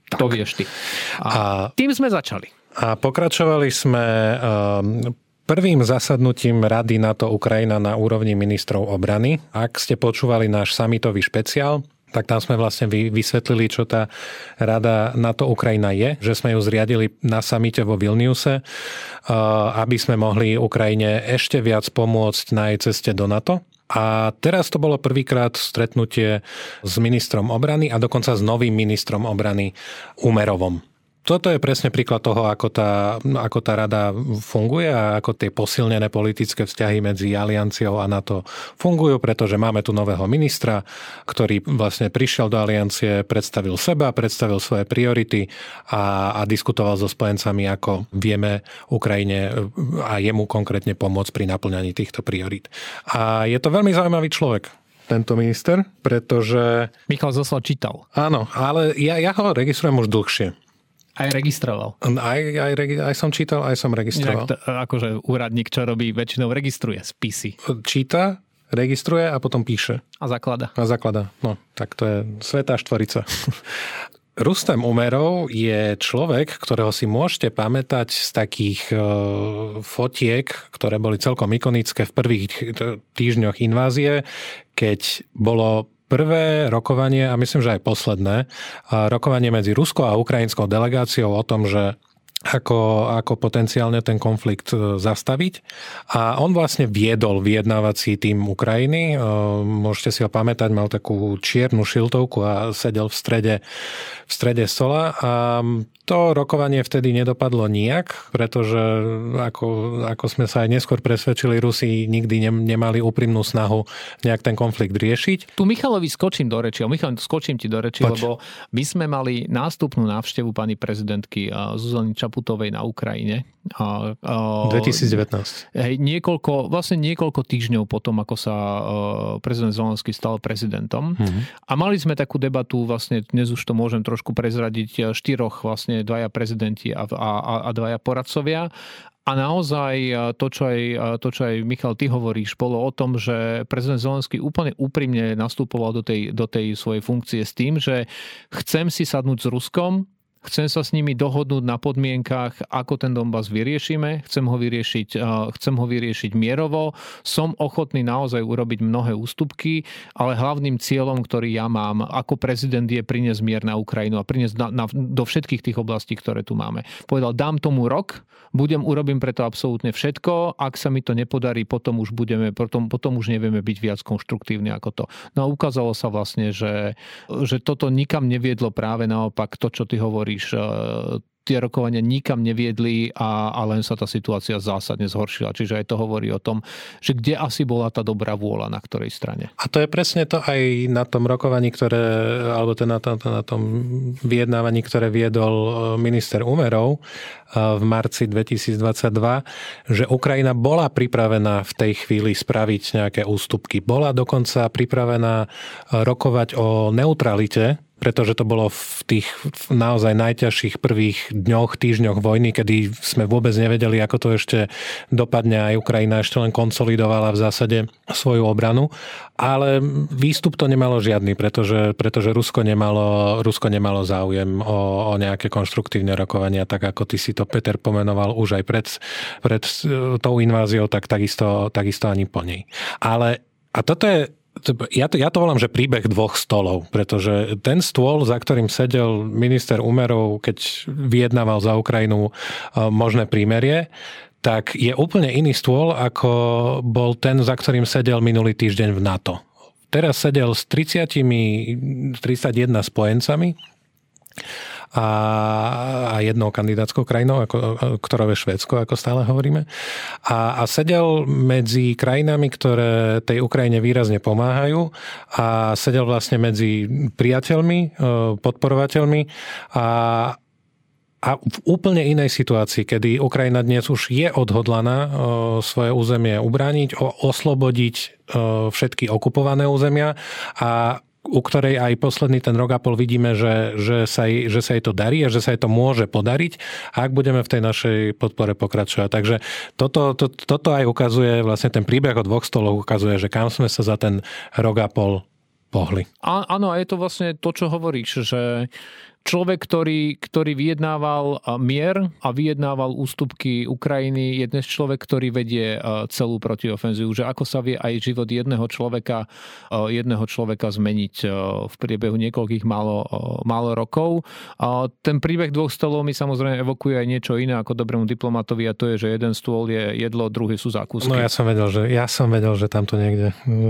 S1: To vieš ty. A, a tým sme začali.
S2: A pokračovali sme um, prvým zasadnutím Rady NATO Ukrajina na úrovni ministrov obrany. Ak ste počúvali náš summitový špeciál, tak tam sme vlastne vysvetlili, čo tá Rada NATO Ukrajina je, že sme ju zriadili na samite vo Vilniuse, aby sme mohli Ukrajine ešte viac pomôcť na jej ceste do NATO. A teraz to bolo prvýkrát stretnutie s ministrom obrany a dokonca s novým ministrom obrany Umerovom. Toto je presne príklad toho, ako tá, ako tá rada funguje a ako tie posilnené politické vzťahy medzi Alianciou a NATO fungujú, pretože máme tu nového ministra, ktorý vlastne prišiel do Aliancie, predstavil seba, predstavil svoje priority a, a diskutoval so spojencami, ako vieme Ukrajine a jemu konkrétne pomôcť pri naplňaní týchto priorit. A je to veľmi zaujímavý človek, tento minister, pretože...
S1: Michal Zaslal čítal.
S2: Áno, ale ja, ja ho registrujem už dlhšie.
S1: Aj registroval.
S2: Aj, aj, aj som čítal, aj som registroval.
S1: Inak to, akože úradník, čo robí, väčšinou registruje spisy.
S2: Číta, registruje a potom píše.
S1: A zaklada.
S2: A zaklada. No, tak to je svätá štvorica. Rustem Umerov je človek, ktorého si môžete pamätať z takých uh, fotiek, ktoré boli celkom ikonické v prvých týždňoch invázie, keď bolo prvé rokovanie, a myslím, že aj posledné, rokovanie medzi ruskou a ukrajinskou delegáciou o tom, že ako, ako potenciálne ten konflikt zastaviť. A on vlastne viedol vyjednávací tým Ukrajiny. Môžete si ho pamätať, mal takú čiernu šiltovku a sedel v strede, v strede stola. A to rokovanie vtedy nedopadlo nijak, pretože ako, ako sme sa aj neskôr presvedčili, Rusi nikdy nemali úprimnú snahu nejak ten konflikt riešiť.
S1: Tu Michalovi skočím do reči. Michal, skočím ti do reči, Poď. Lebo my sme mali nástupnú návštevu pani prezidentky Zuzany Čaputovej na Ukrajine.
S2: dvetisícdevätnásť.
S1: Hej, niekoľko, vlastne niekoľko týždňov potom, ako sa prezident Zelenský stal prezidentom. Mm-hmm. A mali sme takú debatu, vlastne dnes už to môžem trošku prezradiť, štyroch vlastne dvaja prezidenti a, a, a dvaja poradcovia. A naozaj to čo, aj, to, čo aj Michal, ty hovoríš, bolo o tom, že prezident Zelenský úplne úprimne nastupoval do tej, do tej svojej funkcie s tým, že chcem si sadnúť s Ruskom, chcem sa s nimi dohodnúť na podmienkach, ako ten Donbas vyriešime. Chcem ho vyriešiť, chcem ho vyriešiť mierovo. Som ochotný naozaj urobiť mnohé ústupky, ale hlavným cieľom, ktorý ja mám ako prezident, je priniesť mier na Ukrajinu a priniesť na, na, do všetkých tých oblastí, ktoré tu máme. Povedal, dám tomu rok, budem, urobím preto absolútne všetko. Ak sa mi to nepodarí, potom už budeme, potom, potom už nevieme byť viac konštruktívni ako to. No a ukázalo sa vlastne, že, že toto nikam neviedlo, práve naopak to, čo ty hovoríš, tie rokovania nikam neviedli a, a len sa tá situácia zásadne zhoršila. Čiže aj to hovorí o tom, že kde asi bola tá dobrá vôľa, na ktorej strane.
S2: A to je presne to aj na tom rokovaní, ktoré, alebo teda na, tom, na tom vyjednávaní, ktoré viedol minister Umerov v marci dvetisícdvadsaťdva, že Ukrajina bola pripravená v tej chvíli spraviť nejaké ústupky. Bola dokonca pripravená rokovať o neutralite, pretože to bolo v tých naozaj najťažších prvých dňoch, týždňoch vojny, kedy sme vôbec nevedeli, ako to ešte dopadne. Aj Ukrajina ešte len konsolidovala v zásade svoju obranu. Ale výstup to nemalo žiadny, pretože, pretože Rusko nemalo, Rusko nemalo záujem o, o nejaké konštruktívne rokovania, tak ako ty si to, Peter, pomenoval už aj pred, pred tou inváziou, tak takisto, takisto ani po nej. Ale, a toto je Ja to, ja to volám, že príbeh dvoch stolov, pretože ten stôl, za ktorým sedel minister Umerov, keď vyjednával za Ukrajinu možné prímerie, tak je úplne iný stôl, ako bol ten, za ktorým sedel minulý týždeň v NATO. Teraz sedel s tridsaťjeden spojencami a jednou kandidátskou krajinou, ako, ktorou je Švédsko, ako stále hovoríme. A, a sedel medzi krajinami, ktoré tej Ukrajine výrazne pomáhajú a sedel vlastne medzi priateľmi, podporovateľmi a A v úplne inej situácii, kedy Ukrajina dnes už je odhodlaná svoje územie ubrániť, oslobodiť všetky okupované územia a u ktorej aj posledný ten rok a pol vidíme, že, že, sa jej, že sa jej to darí a že sa jej to môže podariť, ak budeme v tej našej podpore pokračovať. Takže toto, to, toto aj ukazuje, vlastne ten príbeh o dvoch stoloch ukazuje, že kam sme sa za ten rok a pol pohli.
S1: Á, áno, a je to vlastne to, čo hovoríš, že človek, ktorý, ktorý vyjednával mier a vyjednával ústupky Ukrajiny, je dnes človek, ktorý vedie celú protiofenzívu. Že ako sa vie aj život jedného človeka, jedného človeka zmeniť v priebehu niekoľkých málo, málo rokov. A ten príbeh dvoch stolov mi samozrejme evokuje aj niečo iné ako dobrému diplomatovi, a to je, že jeden stôl je jedlo, druhý sú zákusky.
S2: No ja som vedel, že, ja som vedel, že tam to niekde,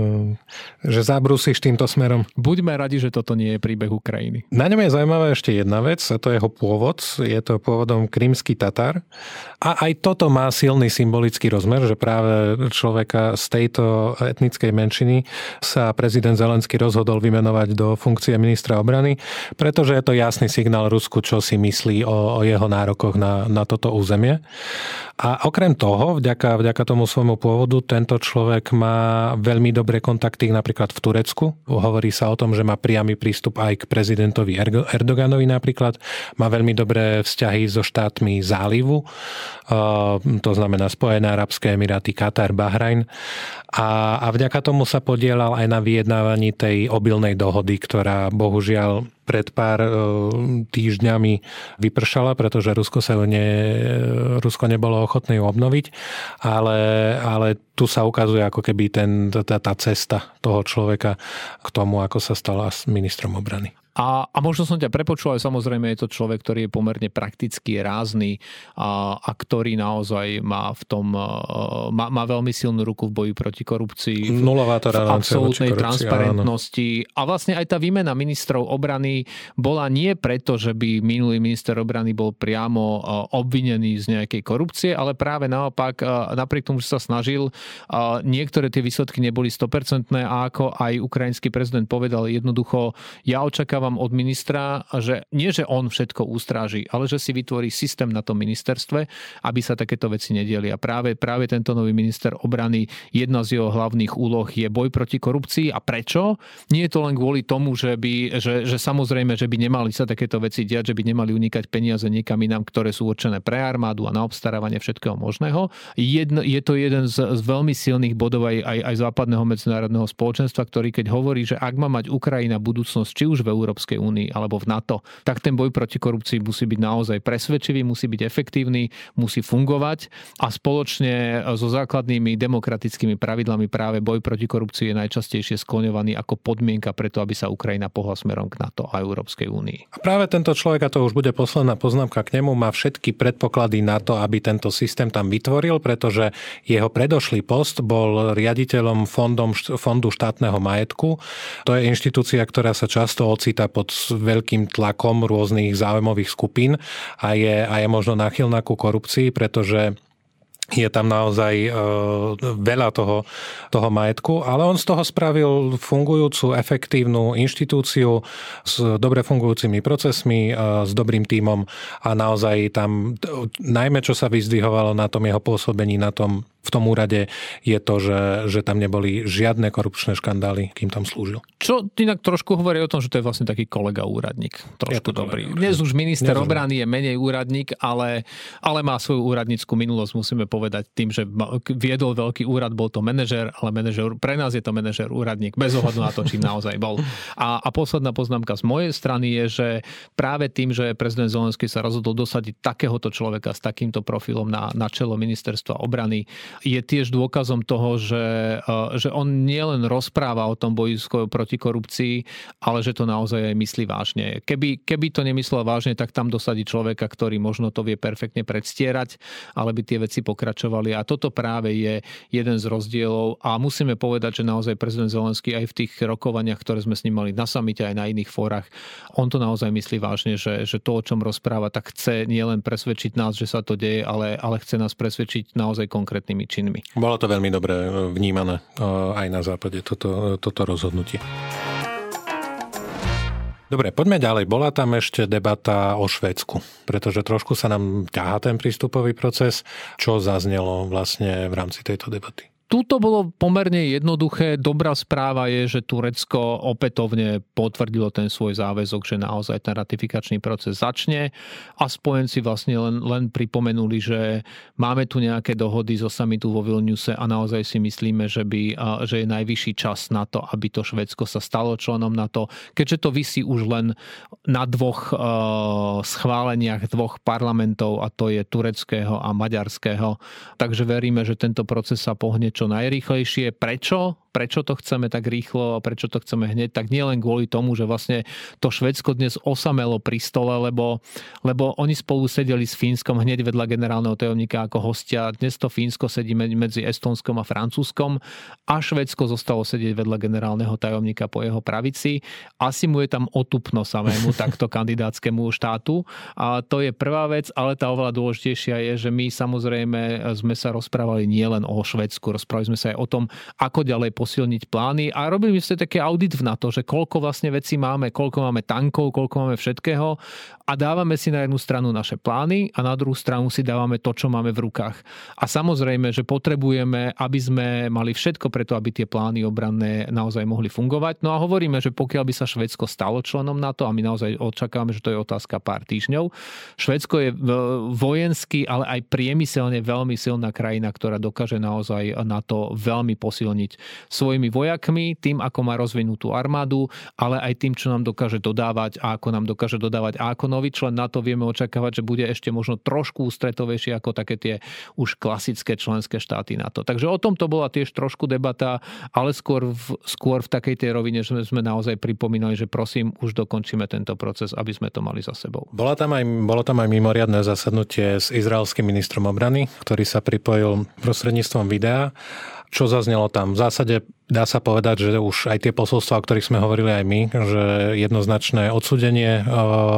S2: že zabrúsiš týmto smerom.
S1: Buďme radi, že toto nie je príbeh Ukrajiny.
S2: Na ňom je zaujímavá ešte jedna vec, a to je jeho pôvod. Je to pôvodom krymský Tatar. A aj toto má silný symbolický rozmer, že práve človeka z tejto etnickej menšiny sa prezident Zelenský rozhodol vymenovať do funkcie ministra obrany, pretože je to jasný signál Rusku, čo si myslí o, o jeho nárokoch na, na toto územie. A okrem toho, vďaka, vďaka tomu svojmu pôvodu, tento človek má veľmi dobré kontakty napríklad v Turecku. Hovorí sa o tom, že má priamy prístup aj k prezidentovi Erdoganovi napríklad. Má veľmi dobré vzťahy so štátmi zálivu, to znamená Spojené arabské emiráty, Katar, Bahrajn. A, a vďaka tomu sa podielal aj na vyjednávaní tej obilnej dohody, ktorá bohužiaľ pred pár týždňami vypršala, pretože Rusko sa ne, Rusko nebolo ochotné ju obnoviť, ale, ale tu sa ukazuje ako keby ten, tá, tá cesta toho človeka k tomu, ako sa stala ministrom obrany.
S1: A, a možno som ťa prepočul, ale samozrejme je to človek, ktorý je pomerne prakticky rázny a, a ktorý naozaj má v tom má, má veľmi silnú ruku v boji proti korupcii,
S2: nulová
S1: v absolútnej transparentnosti. Áno. A vlastne aj tá výmena ministrov obrany bola nie preto, že by minulý minister obrany bol priamo obvinený z nejakej korupcie, ale práve naopak, napriek tomu, že sa snažil, niektoré tie výsledky neboli sto percent a ako aj ukrajinský prezident povedal, jednoducho, ja očakávam od ministra, že nie, že on všetko ustráži, ale že si vytvorí systém na tom ministerstve, aby sa takéto veci nediali. A práve, práve tento nový minister obrany, jedna z jeho hlavných úloh je boj proti korupcii. A prečo? Nie je to len kvôli tomu, že, by, že, že samozrejme, že by nemali sa takéto veci diať, že by nemali unikať peniaze niekam inám, ktoré sú určené pre armádu a na obstarávanie všetkého možného. Jedno, je to jeden z, z veľmi silných bodov aj, aj, aj západného medzinárodného spoločenstva, ktorý keď hovorí, že ak má mať Ukrajina budúcnosť, či už v Európe, Európskej únii alebo v NATO, tak ten boj proti korupcii musí byť naozaj presvedčivý, musí byť efektívny, musí fungovať a spoločne so základnými demokratickými pravidlami práve boj proti korupcii je najčastejšie skloňovaný ako podmienka preto, aby sa Ukrajina pohla smerom k NATO a Európskej únii.
S2: A práve tento človek, a to už bude posledná poznámka k nemu, má všetky predpoklady na to, aby tento systém tam vytvoril, pretože jeho predošlý post bol riaditeľom fondom, fondu štátneho majetku. To je inštitúcia, ktorá sa často ocitá pod veľkým tlakom rôznych záujmových skupín a je, a je možno náchylná ku korupcii, pretože je tam naozaj e, veľa toho, toho majetku, ale on z toho spravil fungujúcu, efektívnu inštitúciu s dobre fungujúcimi procesmi, e, s dobrým tímom a naozaj tam, najmä čo sa vyzdvihovalo na tom jeho pôsobení, na tom v tom úrade je to, že, že tam neboli žiadne korupčné škandály, kým tam slúžil.
S1: Čo inak trošku hovorí o tom, že to je vlastne taký kolega úradník. Trošku dobrý. Dnes už minister Dnes obrany je menej úradník, ale, ale má svoju úradnícku minulosť, musíme povedať tým, že viedol veľký úrad, bol to manažér, ale manažér, pre nás je to manažér úradník, bez ohľadu na to, čím naozaj bol. A, a posledná poznámka z mojej strany je, že práve tým, že prezident Zelenský sa rozhodol dosadiť takéhoto človeka s takýmto profilom na, na čelo ministerstva obrany, je tiež dôkazom toho, že, že on nielen rozpráva o tom boji proti korupcii, ale že to naozaj aj myslí vážne. Keby, keby to nemyslel vážne, tak tam dosadí človeka, ktorý možno to vie perfektne predstierať, ale by tie veci pokračovali. A toto práve je jeden z rozdielov. A musíme povedať, že naozaj prezident Zelenský aj v tých rokovaniach, ktoré sme s ním mali na samite, aj na iných fórach, on to naozaj myslí vážne, že, že to, o čom rozpráva, tak chce nielen presvedčiť nás, že sa to deje, ale, ale chce nás presvedčiť naozaj konkrétnymi činmi.
S2: Bolo to veľmi dobre vnímané aj na západe, toto, toto rozhodnutie. Dobre, poďme ďalej. Bola tam ešte debata o Švédsku, pretože trošku sa nám ťahá ten prístupový proces. Čo zaznelo vlastne v rámci tejto debaty?
S1: Tuto bolo pomerne jednoduché. Dobrá správa je, že Turecko opätovne potvrdilo ten svoj záväzok, že naozaj ten ratifikačný proces začne a spojenci vlastne len, len pripomenuli, že máme tu nejaké dohody zo samitu vo Vilniuse a naozaj si myslíme, že, by, že je najvyšší čas na to, aby to Švédsko sa stalo členom NATO, keďže to visí už len na dvoch uh, schváleniach dvoch parlamentov a to je tureckého a maďarského. Takže veríme, že tento proces sa pohne čo najrýchlejšie. Prečo? Prečo to chceme tak rýchlo a prečo to chceme hneď? Tak nie len kvôli tomu, že vlastne to Švédsko dnes osamelo pri stole, lebo, lebo oni spolu sedeli s Fínskom hneď vedľa generálneho tajomníka ako hostia. Dnes to Fínsko sedí medzi Estónskom a Francúzskom a Švédsko zostalo sedieť vedľa generálneho tajomníka po jeho pravici. Asi mu je tam otupno samému takto kandidátskému štátu. A to je prvá vec, ale tá oveľa dôležitejšia je, že my samozrejme sme sa rozprávali nielen o Švédsku, rozprávali sme sa aj o tom, ako ďalej posilniť plány a robili ste také audit v NATO, že koľko vlastne vecí máme, koľko máme tankov, koľko máme všetkého a dávame si na jednu stranu naše plány a na druhú stranu si dávame to, čo máme v rukách. A samozrejme, že potrebujeme, aby sme mali všetko preto, aby tie plány obranné naozaj mohli fungovať. No a hovoríme, že pokiaľ by sa Švédsko stalo členom NATO, a my naozaj očakávame, že to je otázka pár týždňov, Švédsko je vojenský, ale aj priemyselne veľmi silná krajina, ktorá dokáže naozaj NATO veľmi posilniť svojimi vojakmi, tým, ako má rozvinutú armádu, ale aj tým, čo nám dokáže dodávať a ako nám dokáže dodávať. A ako nový člen NATO vieme očakávať, že bude ešte možno trošku ústretovejšie ako také tie už klasické členské štáty NATO. Takže o tom to bola tiež trošku debata, ale skôr v, skôr v takej tej rovine, že sme naozaj pripomínali, že prosím, už dokončíme tento proces, aby sme to mali za sebou.
S2: Bola tam aj, bolo tam aj mimoriadne zasadnutie s izraelským ministrom obrany, ktorý sa pripojil prostredníctvom videa. Čo zaznelo tam? V zásade dá sa povedať, že už aj tie posolstvá, o ktorých sme hovorili aj my, že jednoznačné odsúdenie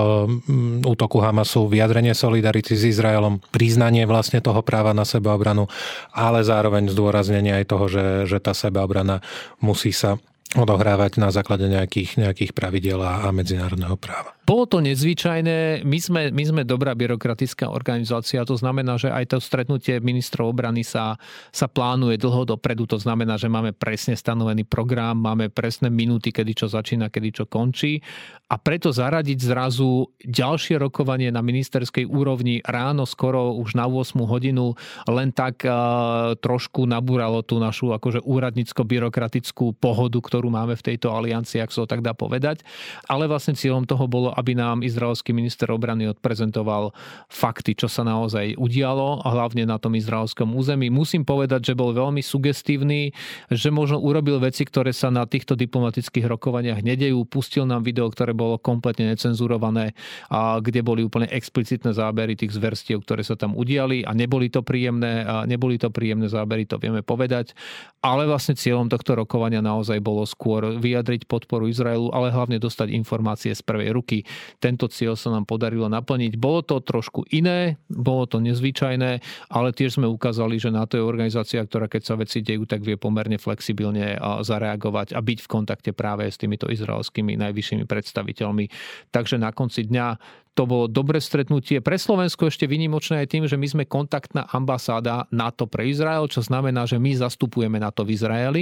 S2: uh, útoku Hamasu, vyjadrenie solidarity s Izraelom, priznanie vlastne toho práva na sebaobranu, ale zároveň zdôraznenie aj toho, že, že tá sebaobrana musí sa odohrávať na základe nejakých, nejakých pravidiel a medzinárodného práva.
S1: Bolo to nezvyčajné. My sme, my sme dobrá byrokratická organizácia. To znamená, že aj to stretnutie ministrov obrany sa, sa plánuje dlho dopredu. To znamená, že máme presne stanovený program, máme presné minúty, kedy čo začína, kedy čo končí. A preto zaradiť zrazu ďalšie rokovanie na ministerskej úrovni ráno skoro už na ôsmu hodinu len tak uh, trošku nabúralo tú našu akože úradnícko-byrokratickú pohodu, ktorú máme v tejto aliancii, ak sa to tak dá povedať. Ale vlastne cieľom toho bolo, aby nám izraelský minister obrany odprezentoval fakty, čo sa naozaj udialo, a hlavne na tom izraelskom území. Musím povedať, že bol veľmi sugestívny, že možno urobil veci, ktoré sa na týchto diplomatických rokovaniach nedejú. Pustil nám video, ktoré bolo kompletne necenzurované, a kde boli úplne explicitné zábery tých zverstiev, ktoré sa tam udiali, a neboli to príjemné, a neboli to príjemné zábery, to vieme povedať. Ale vlastne cieľom tohto rokovania naozaj bolo skôr vyjadriť podporu Izraelu, ale hlavne dostať informácie z prvej ruky. Tento cieľ sa nám podarilo naplniť. Bolo to trošku iné, bolo to nezvyčajné, ale tiež sme ukázali, že NATO je organizácia, ktorá keď sa veci dejú, tak vie pomerne flexibilne zareagovať a byť v kontakte práve s týmito izraelskými najvyššími predstaviteľmi. Takže na konci dňa to bolo dobré stretnutie. Pre Slovensko ešte výnimočné aj tým, že my sme kontaktná ambasáda NATO pre Izrael, čo znamená, že my zastupujeme NATO v Izraeli.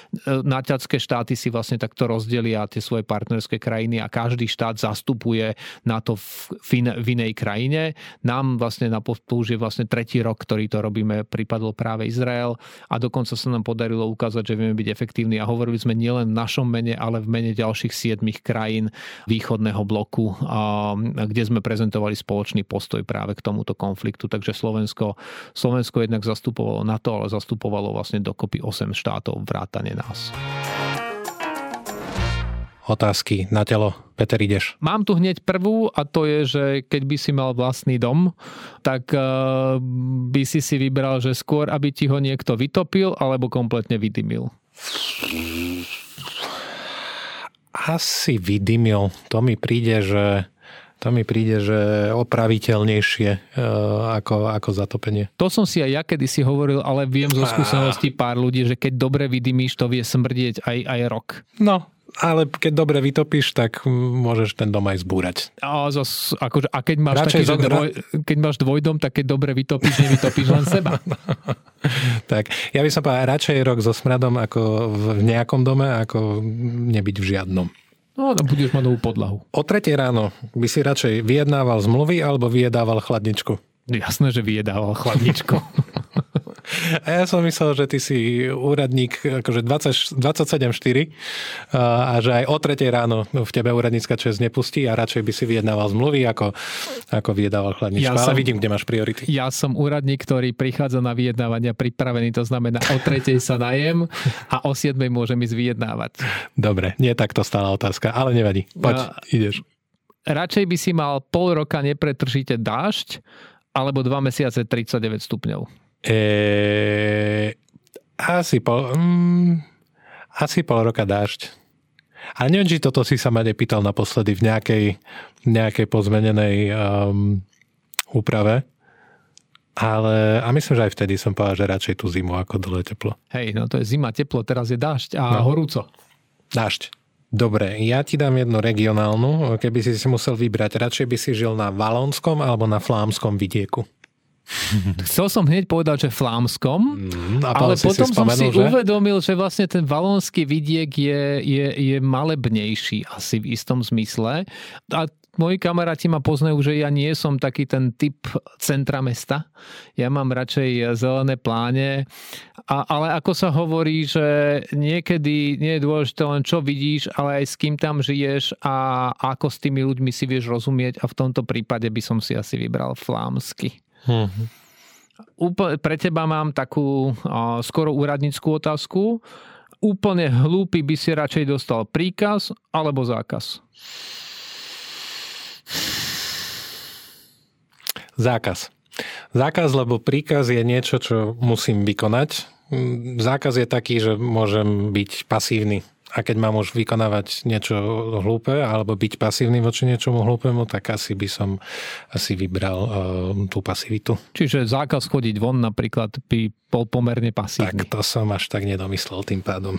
S1: Naťacké štáty si vlastne takto rozdelia tie svoje partnerské krajiny a každý štát zastupuje NATO v, v inej krajine. Nám vlastne na už je vlastne tretí rok, ktorý to robíme, pripadol práve Izrael, a dokonca sa nám podarilo ukázať, že vieme byť efektívni, a hovorili sme nielen v našom mene, ale v mene ďalších siedmich krajín východného bloku, kde sme prezentovali spoločný postoj práve k tomuto konfliktu. Takže Slovensko, Slovensko jednak zastupovalo NATO, ale zastupovalo vlastne dokopy osem štátov vrátane nás.
S2: Otázky na telo. Peter, ideš.
S1: Mám tu hneď prvú, a to je, že keď by si mal vlastný dom, tak uh, by si si vybral, že skôr, aby ti ho niekto vytopil, alebo kompletne vydymil.
S2: Asi vydymil. To mi príde, že To mi príde, že opraviteľnejšie ako, ako zatopenie.
S1: To som si aj ja kedysi hovoril, ale viem zo skúseností pár ľudí, že keď dobre vydymíš, to vie smrdieť aj, aj rok.
S2: No, ale keď dobre vytopíš, tak môžeš ten dom aj zbúrať.
S1: A, zas, akože, a keď, máš
S2: Radšej
S1: taký,
S2: zo...
S1: dvoj, keď máš dvojdom, tak keď dobre vytopíš, nevytopíš len seba.
S2: Tak, ja by som povedal radšej rok so smradom ako v nejakom dome, ako nebyť v žiadnom.
S1: No, no budeš mať novú podlahu.
S2: O tretej ráno by si radšej vyjednával zmluvy alebo vyjedával chladničku?
S1: Jasné, že vyjedával chladničku.
S2: A ja som myslel, že ty si úradník akože dvadsať, dvadsaťsedem štyri a že aj o tretej ráno v tebe úradnícka česť nepustí a radšej by si vyjednával zmluvy, ako, ako vyjedával chladničku. Ja Ale som, vidím, kde máš priority.
S1: Ja som úradník, ktorý prichádza na vyjednávania pripravený, to znamená o tretej sa najem a o siedmej môžem ísť vyjednávať.
S2: Dobre, nie takto stála otázka, ale nevadí. Poď, ja, ideš.
S1: Radšej by si mal pol roka nepretržite dážď alebo dva mesiace tridsaťdeväť stupňov.
S2: E, asi, pol, mm, asi pol roka dážď. Ale neviem, či toto si sa ma nepýtal naposledy v nejakej, nejakej pozmenenej um, úprave. Ale a myslím, že aj vtedy som povedal, že radšej tú zimu ako dlhé teplo.
S1: Hej, no to je zima, teplo, teraz je dážď a no. horúco.
S2: Dážď. Dobre, ja ti dám jednu regionálnu. Keby si si musel vybrať, radšej by si žil na valónskom alebo na flámskom vidieku?
S1: Chcel som hneď povedať, že flámskom,
S2: mm,
S1: ale
S2: si
S1: potom
S2: si
S1: som
S2: spomenul,
S1: si
S2: že?
S1: uvedomil, že vlastne ten valónsky vidiek je, je, je malebnejší asi v istom zmysle. A moji kamaráti ma poznajú, že ja nie som taký ten typ centra mesta. Ja mám radšej zelené pláne. A, ale ako sa hovorí, že niekedy nie je dôležité len čo vidíš, ale aj s kým tam žiješ a ako s tými ľuďmi si vieš rozumieť. A v tomto prípade by som si asi vybral flámsky. Hmm. Úplne, pre teba mám takú uh, skoro úradnícku otázku. Úplne hlúpy by si radšej dostal príkaz alebo zákaz?
S2: Zákaz. Zákaz, lebo príkaz je niečo, čo musím vykonať. Zákaz je taký, že môžem byť pasívny. A keď mám už vykonávať niečo hlúpe alebo byť pasívny voči niečomu hlúpemu, tak asi by som asi vybral uh, tú pasivitu.
S1: Čiže zákaz chodiť von napríklad by bol pomerne pasívny.
S2: Tak to som až tak nedomyslel tým pádom.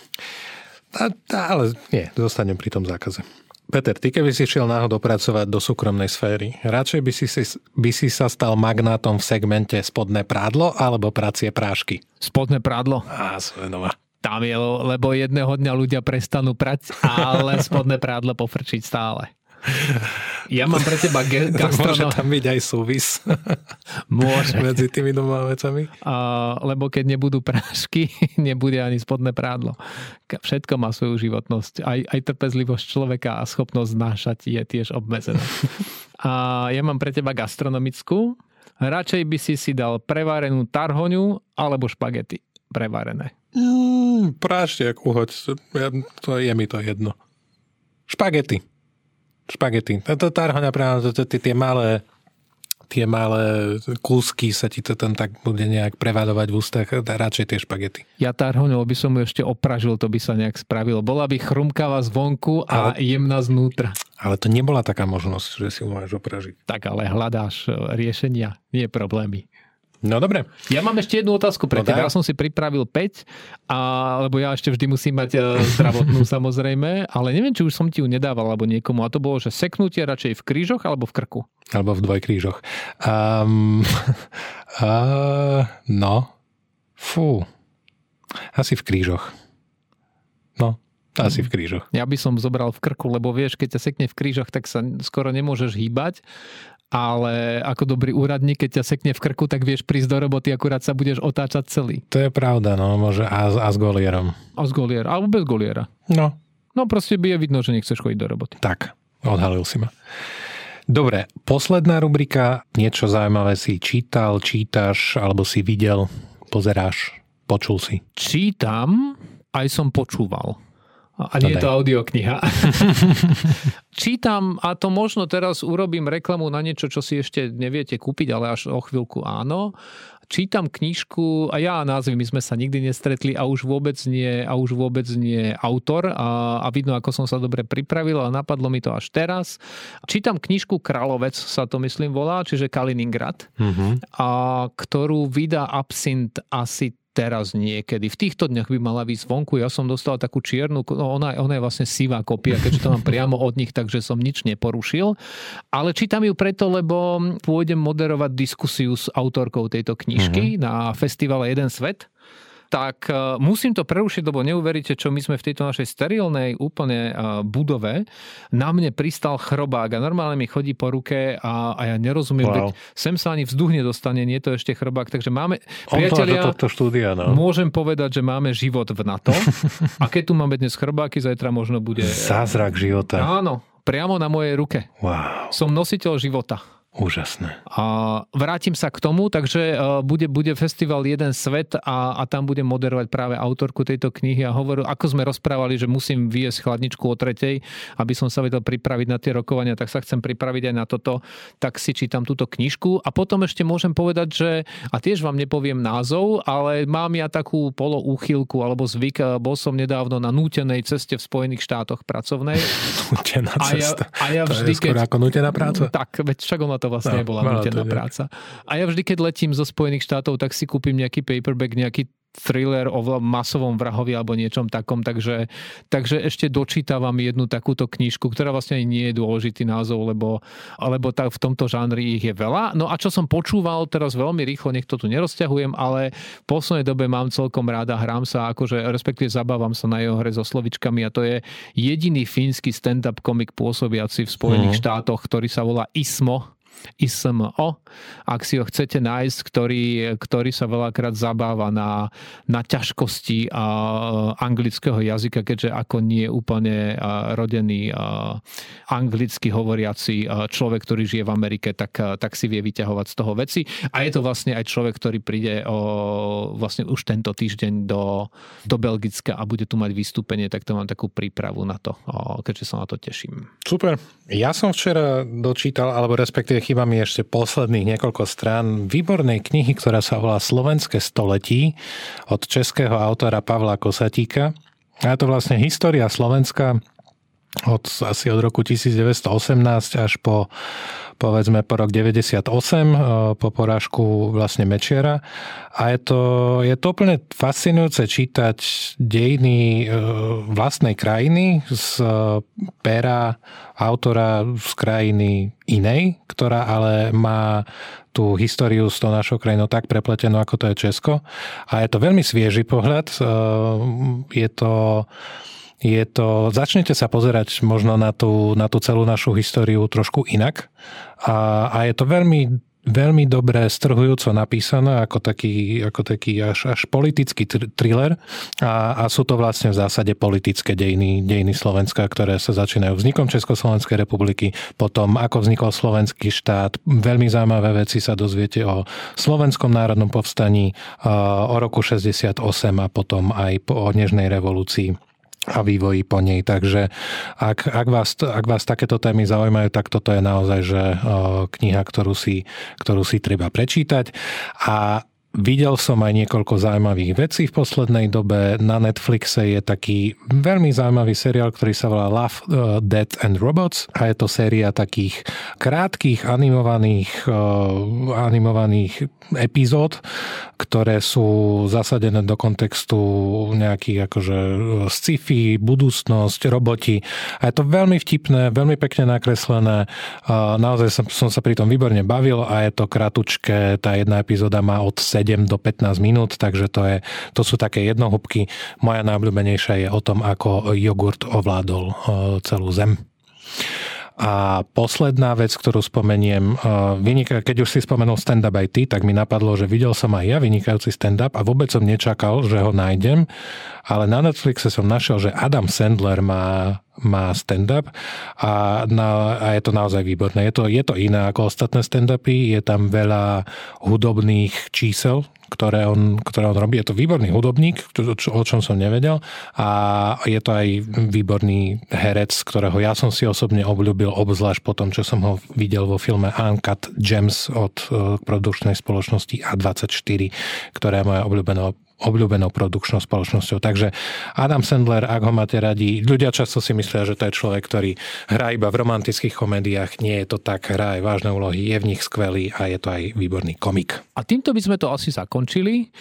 S2: A, ale nie, zostanem pri tom zákaze. Peter, ty keby si šiel náhodou pracovať do súkromnej sféry, radšej by si, si, by si sa stal magnátom v segmente spodné prádlo alebo pracie prášky?
S1: Spodné prádlo.
S2: Á, Svenová.
S1: Tam je, lebo jedného dňa ľudia prestanú prať, ale spodné prádlo pofrčiť stále. Ja mám pre teba ge- gastronom...
S2: Môže tam byť aj súvis.
S1: Môže.
S2: Medzi tými dvoma vecami.
S1: Uh, lebo keď nebudú prášky, nebude ani spodné prádlo. Všetko má svoju životnosť. Aj, aj trpezlivosť človeka a schopnosť znášať je tiež obmedzená. A ja mám pre teba gastronomickú. Radšej by si si dal prevárenú tarhoňu alebo špagety prevárené.
S2: Mm, práštek, uhoď. Ja, to je mi to jedno. Špagety. Špagety. Toto tarhoňa práve, tie malé tie malé kúsky sa ti to tam tak bude nejak prevádovať v ústach. Radšej tie špagety. Ja
S1: tarhoňou by som ju ešte opražil, to by sa nejak spravilo. Bola by chrumkavá zvonku a ale, jemná znútra.
S2: Ale to nebola taká možnosť, že si ju môžeš opražiť.
S1: Tak ale hľadáš riešenia, nie problémy.
S2: No dobre.
S1: Ja mám ešte jednu otázku pre no, teba. Ja som si pripravil päť, a, lebo ja ešte vždy musím mať zdravotnú samozrejme, ale neviem, či už som ti ju nedával alebo niekomu. A to bolo, že seknutie radšej v krížoch alebo v krku?
S2: Alebo v dvojkrížoch. Um, uh, no. Fú. Asi v krížoch. No. Asi v krížoch.
S1: Ja by som zobral v krku, lebo vieš, keď ťa sekne v krížoch, tak sa skoro nemôžeš hýbať. Ale ako dobrý úradník, keď ťa sekne v krku, tak vieš prísť do roboty, akurát sa budeš otáčať celý.
S2: To je pravda, no, môže a, a s golierom.
S1: A s golierom, alebo bez goliera.
S2: No.
S1: No proste by je vidno, že nechceš chodiť do roboty.
S2: Tak, odhalil si ma. Dobre, posledná rubrika, niečo zaujímavé si čítal, čítaš, alebo si videl, pozeráš, počul si.
S1: Čítam, aj som počúval. A nie je to audiokniha. Čítam, a to možno teraz urobím reklamu na niečo, čo si ešte neviete kúpiť, ale až o chvíľku áno. Čítam knižku, a ja a názvy, my sme sa nikdy nestretli a už vôbec nie, a už vôbec nie autor a, a vidno, ako som sa dobre pripravil, ale napadlo mi to až teraz. Čítam knižku Kráľovec, sa to myslím volá, čiže Kaliningrad, mm-hmm. a ktorú vydá Absint asi teraz niekedy. V týchto dňoch by mala výsť vonku. Ja som dostal takú čiernu, no ona, ona je vlastne sivá kopia, keďže to mám priamo od nich, takže som nič neporušil. Ale čítam ju preto, lebo pôjdem moderovať diskusiu s autorkou tejto knižky mm-hmm. na festivale Jeden svet. Tak uh, musím to prerušiť, lebo neuveríte, čo my sme v tejto našej sterilnej úplne uh, budove. Na mne pristal chrobák a normálne mi chodí po ruke a, a ja nerozumiem, wow. veď sem sa ani vzduch nedostane, nie je to ešte chrobák. Takže máme, priatelia,
S2: štúdia, no.
S1: môžem povedať, že máme život v NATO. A keď tu máme dnes chrobáky, zajtra možno bude...
S2: Zázrak života.
S1: Áno, priamo na mojej ruke.
S2: Wow.
S1: Som nositeľ života.
S2: Úžasné.
S1: A vrátim sa k tomu, takže bude, bude festival Jeden svet a, a tam budem moderovať práve autorku tejto knihy a hovoril, ako sme rozprávali, že musím vyjesť chladničku o tretej, aby som sa vedel pripraviť na tie rokovania, tak sa chcem pripraviť aj na toto, tak si čítam túto knižku a potom ešte môžem povedať, že, a tiež vám nepoviem názov, ale mám ja takú poloúchylku alebo zvyk, bol som nedávno na nútenej ceste v Spojených štátoch pracovnej.
S2: Nútená cesta.
S1: A ja, a ja
S2: to
S1: vždy,
S2: je skoro keď... ako nútená práca.
S1: Tak, veď však ona to vlastne no, nebola nútená práca. A ja vždy, keď letím zo Spojených štátov, tak si kúpim nejaký paperback, nejaký thriller o masovom vrahovi alebo niečom takom, takže, takže ešte dočítavam jednu takúto knižku, ktorá vlastne nie je dôležitý názov, lebo, lebo tak v tomto žánri ich je veľa. No a čo som počúval teraz veľmi rýchlo, nech to tu nerozťahujem, ale v poslednej dobe mám celkom ráda, hrám sa, akože respektíve zabávam sa na jeho hre so slovičkami a to je jediný fínsky stand-up komik pôsobiaci v Spojených mm. štátoch, ktorý sa volá Ismo. I S M O, ak si ho chcete nájsť, ktorý, ktorý sa veľakrát zabáva na, na ťažkosti a, anglického jazyka, keďže ako nie je úplne rodený a, anglicky hovoriaci a, človek, ktorý žije v Amerike, tak, tak si vie vyťahovať z toho veci. A je to vlastne aj človek, ktorý príde o, vlastne už tento týždeň do, do Belgicka a bude tu mať vystúpenie, tak to mám takú prípravu na to, o, keďže sa na to teším.
S2: Super. Ja som včera dočítal, alebo respektíve chýba mi ešte posledných niekoľko strán výbornej knihy, ktorá sa volá Slovenské století od českého autora Pavla Kosatíka. A je to vlastne história Slovenska od, asi od roku devätnásťstoosemnásť až po povedzme po rok deväťdesiatosem, po porážku vlastne Mečiara. A je to, je to úplne fascinujúce čítať dejiny vlastnej krajiny z pera autora z krajiny inej, ktorá ale má tú históriu s tou našou krajinou tak prepletenú, ako to je Česko. A je to veľmi svieži pohľad. Je to... Je to, začnete sa pozerať možno na tú, na tú celú našu históriu trošku inak a, a je to veľmi, veľmi dobre strhujúco napísané ako taký, ako taký až, až politický thriller a, a sú to vlastne v zásade politické dejiny, dejiny Slovenska, ktoré sa začínajú vznikom Československej republiky, potom ako vznikol slovenský štát, veľmi zaujímavé veci sa dozviete o Slovenskom národnom povstaní, o roku šesťdesiatosem a potom aj po Nežnej revolúcii a vývoji po nej. Takže ak, ak, vás, ak vás takéto témy zaujímajú, tak toto je naozaj že kniha, ktorú si, ktorú si treba prečítať. A videl som aj niekoľko zaujímavých vecí v poslednej dobe. Na Netflixe je taký veľmi zaujímavý seriál, ktorý sa volá Love, Death and Robots a je to séria takých krátkých animovaných, animovaných epizód, ktoré sú zasadené do kontextu nejakých akože sci-fi, budúcnosť, roboti. A je to veľmi vtipné, veľmi pekne nakreslené. Naozaj som, som sa pri tom výborne bavil a je to kratučké. Tá jedna epizóda má od sedem do pätnásť minút, takže to, je, to sú také jednohúbky. Moja najobľúbenejšia je o tom, ako jogurt ovládol celú zem. A posledná vec, ktorú spomeniem, vyniká, keď už si spomenul stand-up aj ty, tak mi napadlo, že videl som aj ja vynikajúci stand-up a vôbec som nečakal, že ho nájdem, ale na Netflixe som našiel, že Adam Sandler má, má stand-up a, na, a je to naozaj výborné. Je to, je to iné ako ostatné stand-upy, je tam veľa hudobných čísel, ktoré on, ktoré on robí. Je to výborný hudobník, o čom som nevedel a je to aj výborný herec, ktorého ja som si osobne obľúbil, obzvlášť po tom, čo som ho videl vo filme Uncut Gems od produkčnej spoločnosti á dvadsaťštyri, ktorá je moja obľúbená obľúbenou produkčnou spoločnosťou. Takže Adam Sandler, ak ho máte radi, ľudia často si myslia, že to je človek, ktorý hrá iba v romantických komédiách. Nie je to tak, hrá aj vážne úlohy, je v nich skvelý a je to aj výborný komik.
S1: A týmto by sme to asi zakončili.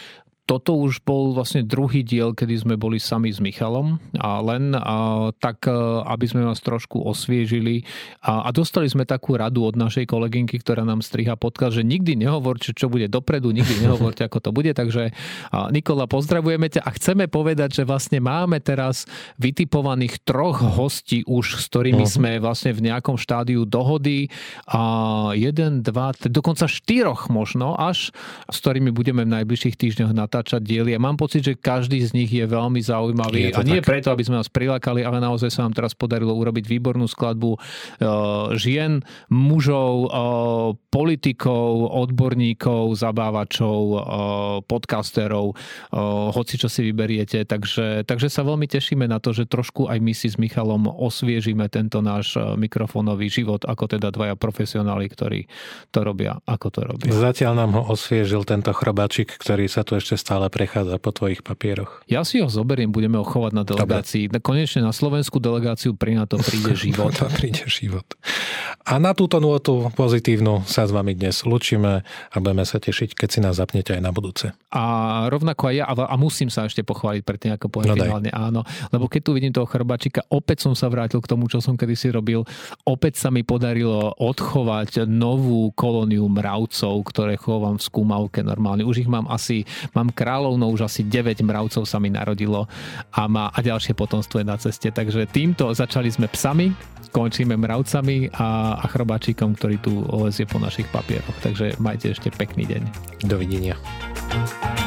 S1: toto už bol vlastne druhý diel, kedy sme boli sami s Michalom a len a, tak, aby sme vás trošku osviežili a, a dostali sme takú radu od našej kolegynky, ktorá nám striha podcast, že nikdy nehovorte, čo bude dopredu, nikdy nehovorte, ako to bude, takže a, Nikola, pozdravujeme ťa a chceme povedať, že vlastne máme teraz vytipovaných troch hostí už, s ktorými uh-huh. sme vlastne v nejakom štádiu dohody a jeden, dva, tri, dokonca štyroch možno až, s ktorými budeme v najbližších týždňoch na natáčať diely. A mám pocit, že každý z nich je veľmi zaujímavý. A nie tak preto, aby sme vás prilákali, ale naozaj sa nám teraz podarilo urobiť výbornú skladbu žien, mužov, politikov, odborníkov, zabávačov, podcasterov, hoci čo si vyberiete. Takže, takže sa veľmi tešíme na to, že trošku aj my si s Michalom osviežime tento náš mikrofónový život, ako teda dvaja profesionáli, ktorí to robia, ako to robia.
S2: Zatiaľ nám ho osviežil tento chrobáčik, ktorý sa tu ešte stále prechádza po tvojich papieroch.
S1: Ja si ho zoberiem, budeme ho chovať na delegácii. Dobre. Konečne na slovenskú delegáciu pri na to príde život.
S2: to príde život. A na túto nôtu pozitívnu sa s vami dnes lučíme a budeme sa tešiť, keď si nás zapnete aj na budúce.
S1: A rovnako aj ja, a musím sa ešte pochváliť predtým, ako poviem no finálne áno, lebo keď tu vidím toho chrbačika, opäť som sa vrátil k tomu, čo som kedysi robil. Opäť sa mi podarilo odchovať novú kolóniu mravcov, ktoré chovám v skúmavke normálne. Už ich mám asi Mám kráľovno, už asi deväť mravcov sa mi narodilo a, má, a ďalšie potomstvo je na ceste. Takže týmto začali sme psami, končíme mravcami a, a chrobáčikom, ktorý tu lezie po našich papieroch. Takže majte ešte pekný deň.
S2: Dovidenia.